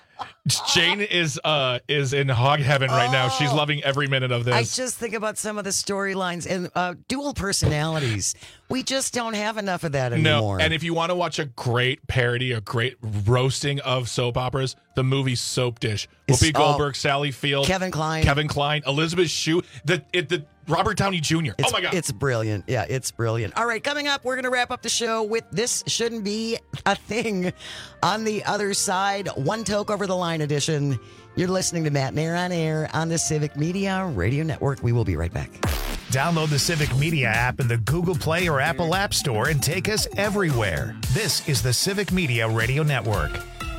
Jane is uh is in hog heaven right oh, now. She's loving every minute of this. I just think about some of the storylines and uh, dual personalities. We just don't have enough of that anymore. No, and if you want to watch a great parody, a great roasting of soap operas, the movie Soap Dish. Whoopi Goldberg, oh, Sally Field, Kevin Kline, Kevin Kline, Elizabeth Shue, the it, the Robert Downey Junior It's, oh my God, it's brilliant. Yeah, it's brilliant. All right, coming up, we're going to wrap up the show with This Shouldn't Be a Thing. On the other side, One Toke Over the Line edition. You're listening to Matt Nair on Air on the Civic Media Radio Network. We will be right back. Download the Civic Media app in the Google Play or Apple App Store and take us everywhere. This is the Civic Media Radio Network.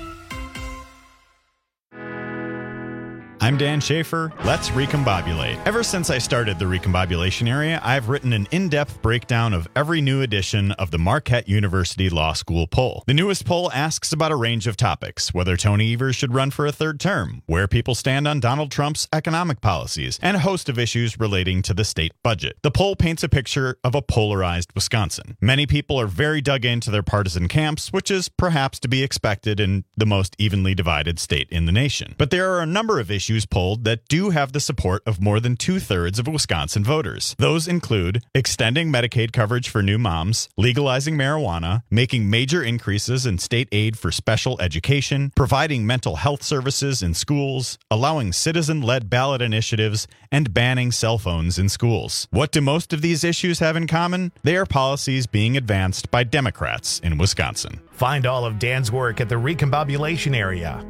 I'm Dan Schaefer. Let's recombobulate. Ever since I started the recombobulation area, I've written an in-depth breakdown of every new edition of the Marquette University Law School poll. The newest poll asks about a range of topics: whether Tony Evers should run for a third term, where people stand on Donald Trump's economic policies, and a host of issues relating to the state budget. The poll paints a picture of a polarized Wisconsin. Many people are very dug into their partisan camps, which is perhaps to be expected in the most evenly divided state in the nation. But there are a number of issues polled that do have the support of more than two-thirds of Wisconsin voters. Those include extending Medicaid coverage for new moms, legalizing marijuana, making major increases in state aid for special education, providing mental health services in schools, allowing citizen-led ballot initiatives, and banning cell phones in schools. What do most of these issues have in common? They are policies being advanced by Democrats in Wisconsin. Find all of Dan's work at the Recombobulation area.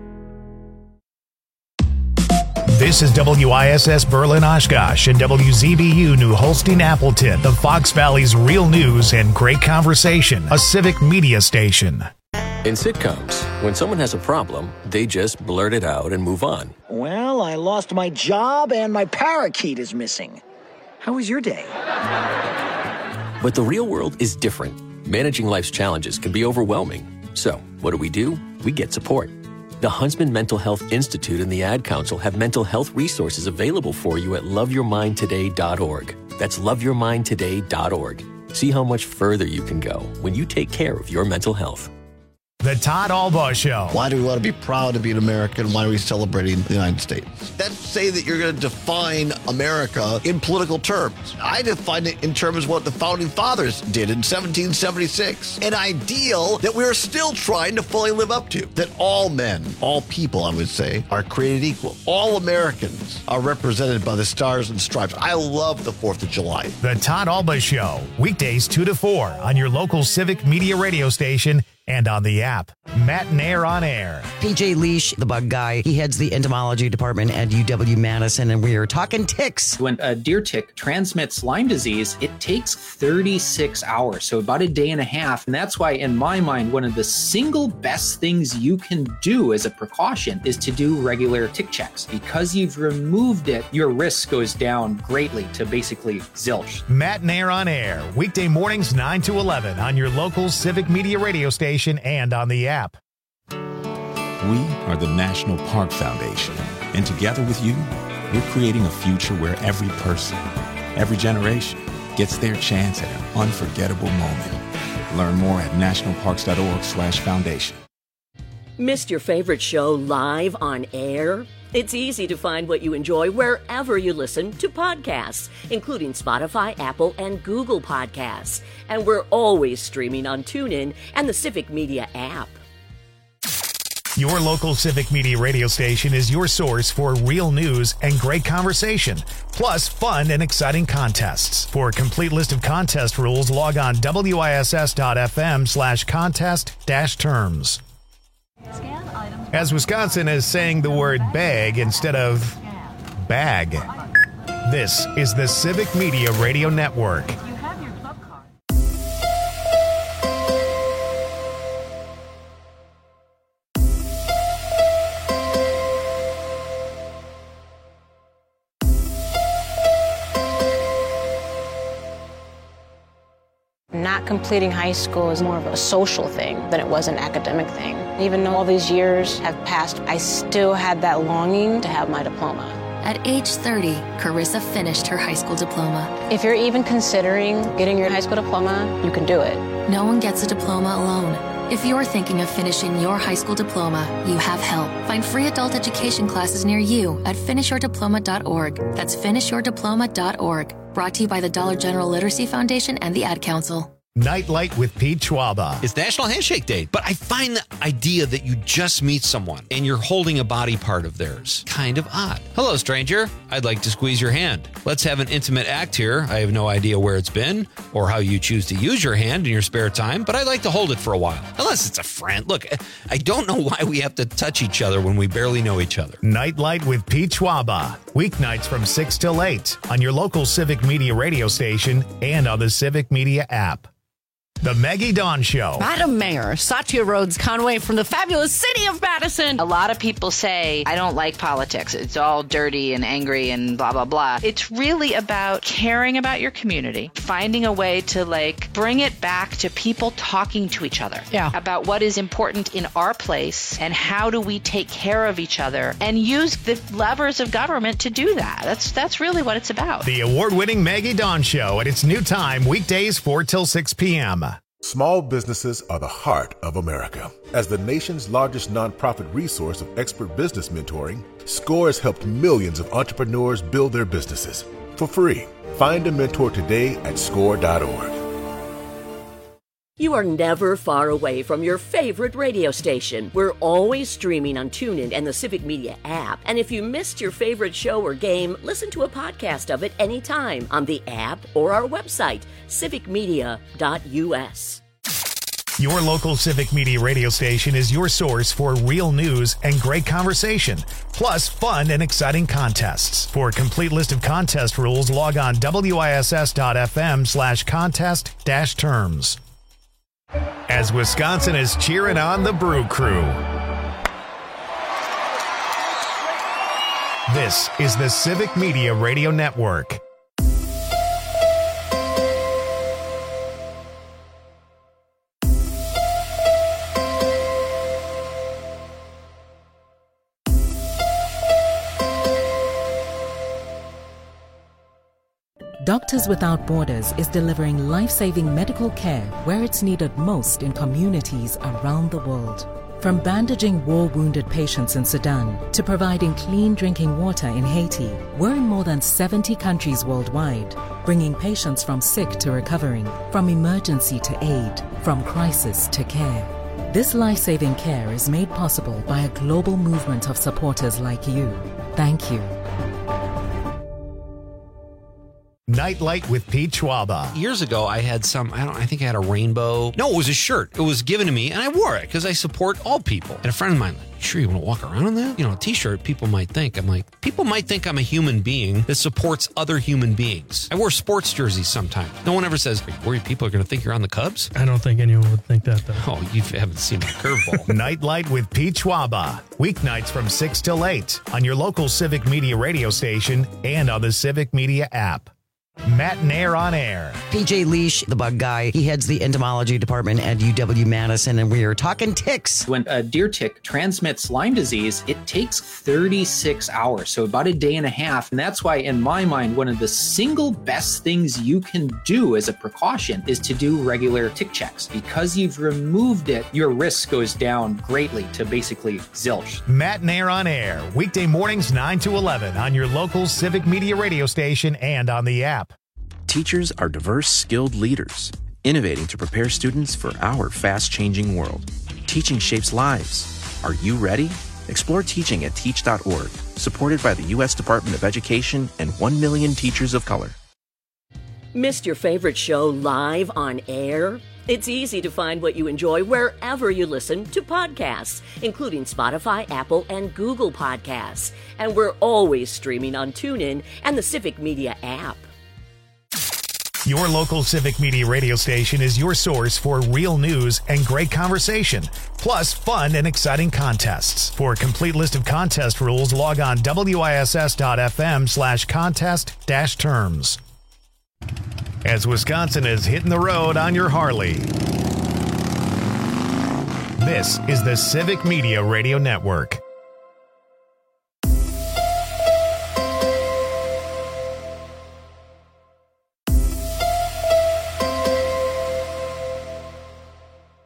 This is W I S S Berlin Oshkosh and W Z B U New Holstein Appleton, the Fox Valley's real news and great conversation, a civic media station. In sitcoms, when someone has a problem, they just blurt it out and move on. Well, I lost my job and my parakeet is missing. How was your day? But the real world is different. Managing life's challenges can be overwhelming. So, what do we do? We get support. The Huntsman Mental Health Institute and the Ad Council have mental health resources available for you at love your mind today dot org. That's love your mind today dot org. See how much further you can go when you take care of your mental health. The Todd Albaugh Show. Why do we want to be proud to be an American? Why are we celebrating the United States? Let's say that you're going to define America in political terms. I define it in terms of what the Founding Fathers did in seventeen seventy-six. An ideal that we're still trying to fully live up to. That all men, all people, I would say, are created equal. All Americans are represented by the stars and stripes. I love the fourth of July. The Todd Albaugh Show. Weekdays two to four on your local Civic Media radio station and on the app. Matt Nair on Air. P J Leash, the bug guy, he heads the entomology department at U W Madison, and we are talking ticks. When a deer tick transmits Lyme disease, it takes thirty-six hours, so about a day and a half. And that's why, in my mind, one of the single best things you can do as a precaution is to do regular tick checks. Because you've removed it, your risk goes down greatly to basically zilch. Matt Nair on Air, weekday mornings nine to eleven on your local Civic Media radio station and on the app. We are the National Park Foundation, and together with you, we're creating a future where every person, every generation gets their chance at an unforgettable moment. Learn more at nationalparks.org slash foundation. Missed your favorite show live on air? It's easy to find what you enjoy wherever you listen to podcasts, including Spotify, Apple, and Google Podcasts. And we're always streaming on TuneIn and the Civic Media app. Your local Civic Media radio station is your source for real news and great conversation, plus fun and exciting contests. For a complete list of contest rules, log on W I S S dot F M slash contest dash terms. As Wisconsin is saying the word bag instead of bag. This is the Civic Media Radio Network. Not completing high school is more of a social thing than it was an academic thing. Even though all these years have passed, I still had that longing to have my diploma. At age thirty, Carissa finished her high school diploma. If you're even considering getting your high school diploma, you can do it. No one gets a diploma alone. If you're thinking of finishing your high school diploma, you have help. Find free adult education classes near you at finish your diploma dot org. That's finish your diploma dot org. Brought to you by the Dollar General Literacy Foundation and the Ad Council. Nightlight with Pete Schwaba. It's National Handshake Day, but I find the idea that you just meet someone and you're holding a body part of theirs kind of odd. Hello, stranger. I'd like to squeeze your hand. Let's have an intimate act here. I have no idea where it's been or how you choose to use your hand in your spare time, but I'd like to hold it for a while. Unless it's a friend. Look, I don't know why we have to touch each other when we barely know each other. Nightlight with Pete Schwaba. Weeknights from six till eight on your local Civic Media radio station and on the Civic Media app. The Maggie Dawn Show. Madam Mayor, Satya Rhodes Conway from the fabulous city of Madison. A lot of people say, I don't like politics. It's all dirty and angry and blah, blah, blah. It's really about caring about your community, finding a way to, like, bring it back to people talking to each other. Yeah. About what is important in our place and how do we take care of each other and use the levers of government to do that. That's, that's really what it's about. The award-winning Maggie Dawn Show at its new time, weekdays four till six p.m. Small businesses are the heart of America. As the nation's largest nonprofit resource of expert business mentoring, SCORE has helped millions of entrepreneurs build their businesses for free. Find a mentor today at score dot org. You are never far away from your favorite radio station. We're always streaming on TuneIn and the Civic Media app. And if you missed your favorite show or game, listen to a podcast of it anytime on the app or our website, civic media dot u s. Your local Civic Media radio station is your source for real news and great conversation, plus fun and exciting contests. For a complete list of contest rules, log on W I S S dot F M slash contest dash terms. As Wisconsin is cheering on the Brew Crew. This is the Civic Media Radio Network. Doctors Without Borders is delivering life-saving medical care where it's needed most in communities around the world. From bandaging war-wounded patients in Sudan to providing clean drinking water in Haiti, we're in more than seventy countries worldwide, bringing patients from sick to recovering, from emergency to aid, from crisis to care. This life-saving care is made possible by a global movement of supporters like you. Thank you. Nightlight with Pete Schwaba. Years ago, I had some, I don't I think I had a rainbow. No, it was a shirt. It was given to me, and I wore it because I support all people. And a friend of mine, like, sure you want to walk around in that? You know, a t-shirt, people might think. I'm like, people might think I'm a human being that supports other human beings. I wear sports jerseys sometimes. No one ever says, are you worried people are going to think you're on the Cubs? I don't think anyone would think that, though. Oh, you haven't seen my curveball. Nightlight with Pete Schwaba. Weeknights from six till eight on your local Civic Media radio station and on the Civic Media app. Matt Nair on air. P J Leash, the bug guy, he heads the entomology department at U W Madison, and we are talking ticks. When a deer tick transmits Lyme disease, it takes thirty-six hours, so about a day and a half. And that's why, in my mind, one of the single best things you can do as a precaution is to do regular tick checks. Because you've removed it, your risk goes down greatly to basically zilch. Matt Nair on air, weekday mornings nine to eleven on your local Civic Media radio station and on the app. Teachers are diverse, skilled leaders, innovating to prepare students for our fast-changing world. Teaching shapes lives. Are you ready? Explore teaching at teach dot org, supported by the U S Department of Education and one million teachers of color. Missed your favorite show live on air? It's easy to find what you enjoy wherever you listen to podcasts, including Spotify, Apple, and Google Podcasts. And we're always streaming on TuneIn and the Civic Media app. Your local Civic Media radio station is your source for real news and great conversation, plus fun and exciting contests. For a complete list of contest rules, log on W I S S dot F M slash contest dash terms. As Wisconsin is hitting the road on your Harley, this is the Civic Media Radio Network.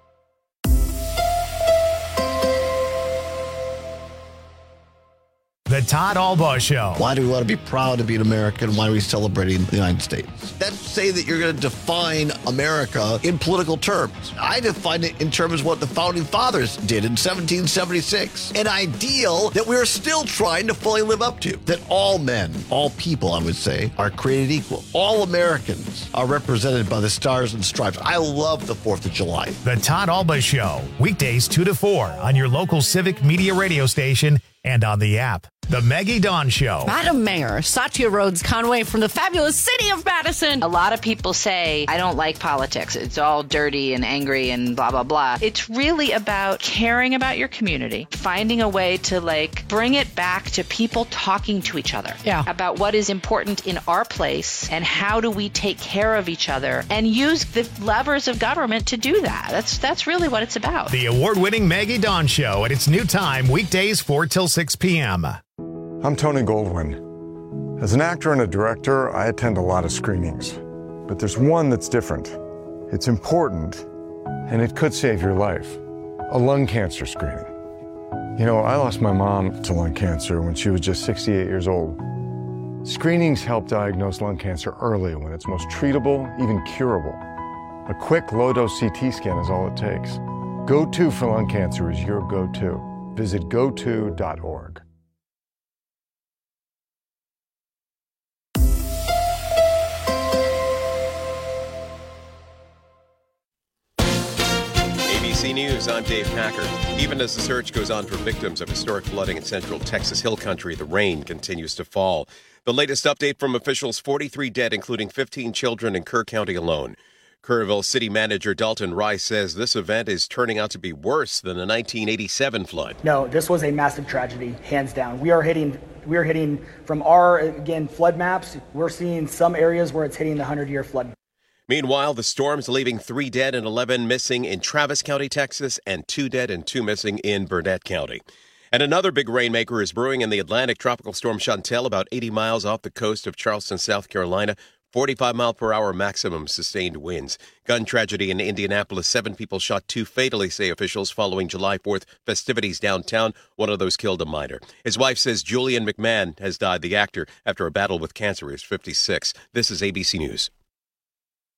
The The Todd Albaugh Show. Why do we want to be proud to be an American? Why are we celebrating the United States? That's say that you're going to define America in political terms. I define it in terms of what the founding fathers did in seventeen seventy-six. An ideal that we're still trying to fully live up to. That all men, all people, I would say, are created equal. All Americans are represented by the stars and stripes. I love the fourth of July. The Todd Albaugh Show, weekdays two to four on your local Civic Media radio station and on the app. The Maggie Dawn Show. Madam Mayor, Satya Rhodes Conway from the fabulous city of Madison. A lot of people say, I don't like politics. It's all dirty and angry and blah, blah, blah. It's really about caring about your community, finding a way to like bring it back to people talking to each other yeah. about what is important in our place and how do we take care of each other and use the levers of government to do that. That's, that's really what it's about. The award-winning Maggie Dawn Show at its new time, weekdays four till six p.m. I'm Tony Goldwyn. As an actor and a director, I attend a lot of screenings. But there's one that's different. It's important, and it could save your life. A lung cancer screening. You know, I lost my mom to lung cancer when she was just sixty-eight years old. Screenings help diagnose lung cancer early when it's most treatable, even curable. A quick low-dose C T scan is all it takes. Go To for lung cancer is your go-to. Visit go to dot org. A B C News, I'm Dave Packer. Even as the search goes on for victims of historic flooding in central Texas Hill Country, the rain continues to fall. The latest update from officials, forty-three dead, including fifteen children in Kerr County alone. Kerrville City Manager Dalton Rice says this event is turning out to be worse than the nineteen eighty-seven flood. No, this was a massive tragedy, hands down. We are hitting, we are hitting from our, again, flood maps, we're seeing some areas where it's hitting the hundred-year flood. Meanwhile, the storm's leaving three dead and eleven missing in Travis County, Texas, and two dead and two missing in Burnett County. And another big rainmaker is brewing in the Atlantic. Tropical storm Chantel, about eighty miles off the coast of Charleston, South Carolina. forty-five mile per hour maximum sustained winds. Gun tragedy in Indianapolis. Seven people shot, two fatally, say officials, following July fourth festivities downtown. One of those killed a minor. His wife says Julian McMahon has died, the actor, after a battle with cancer. He's fifty-six. This is A B C News.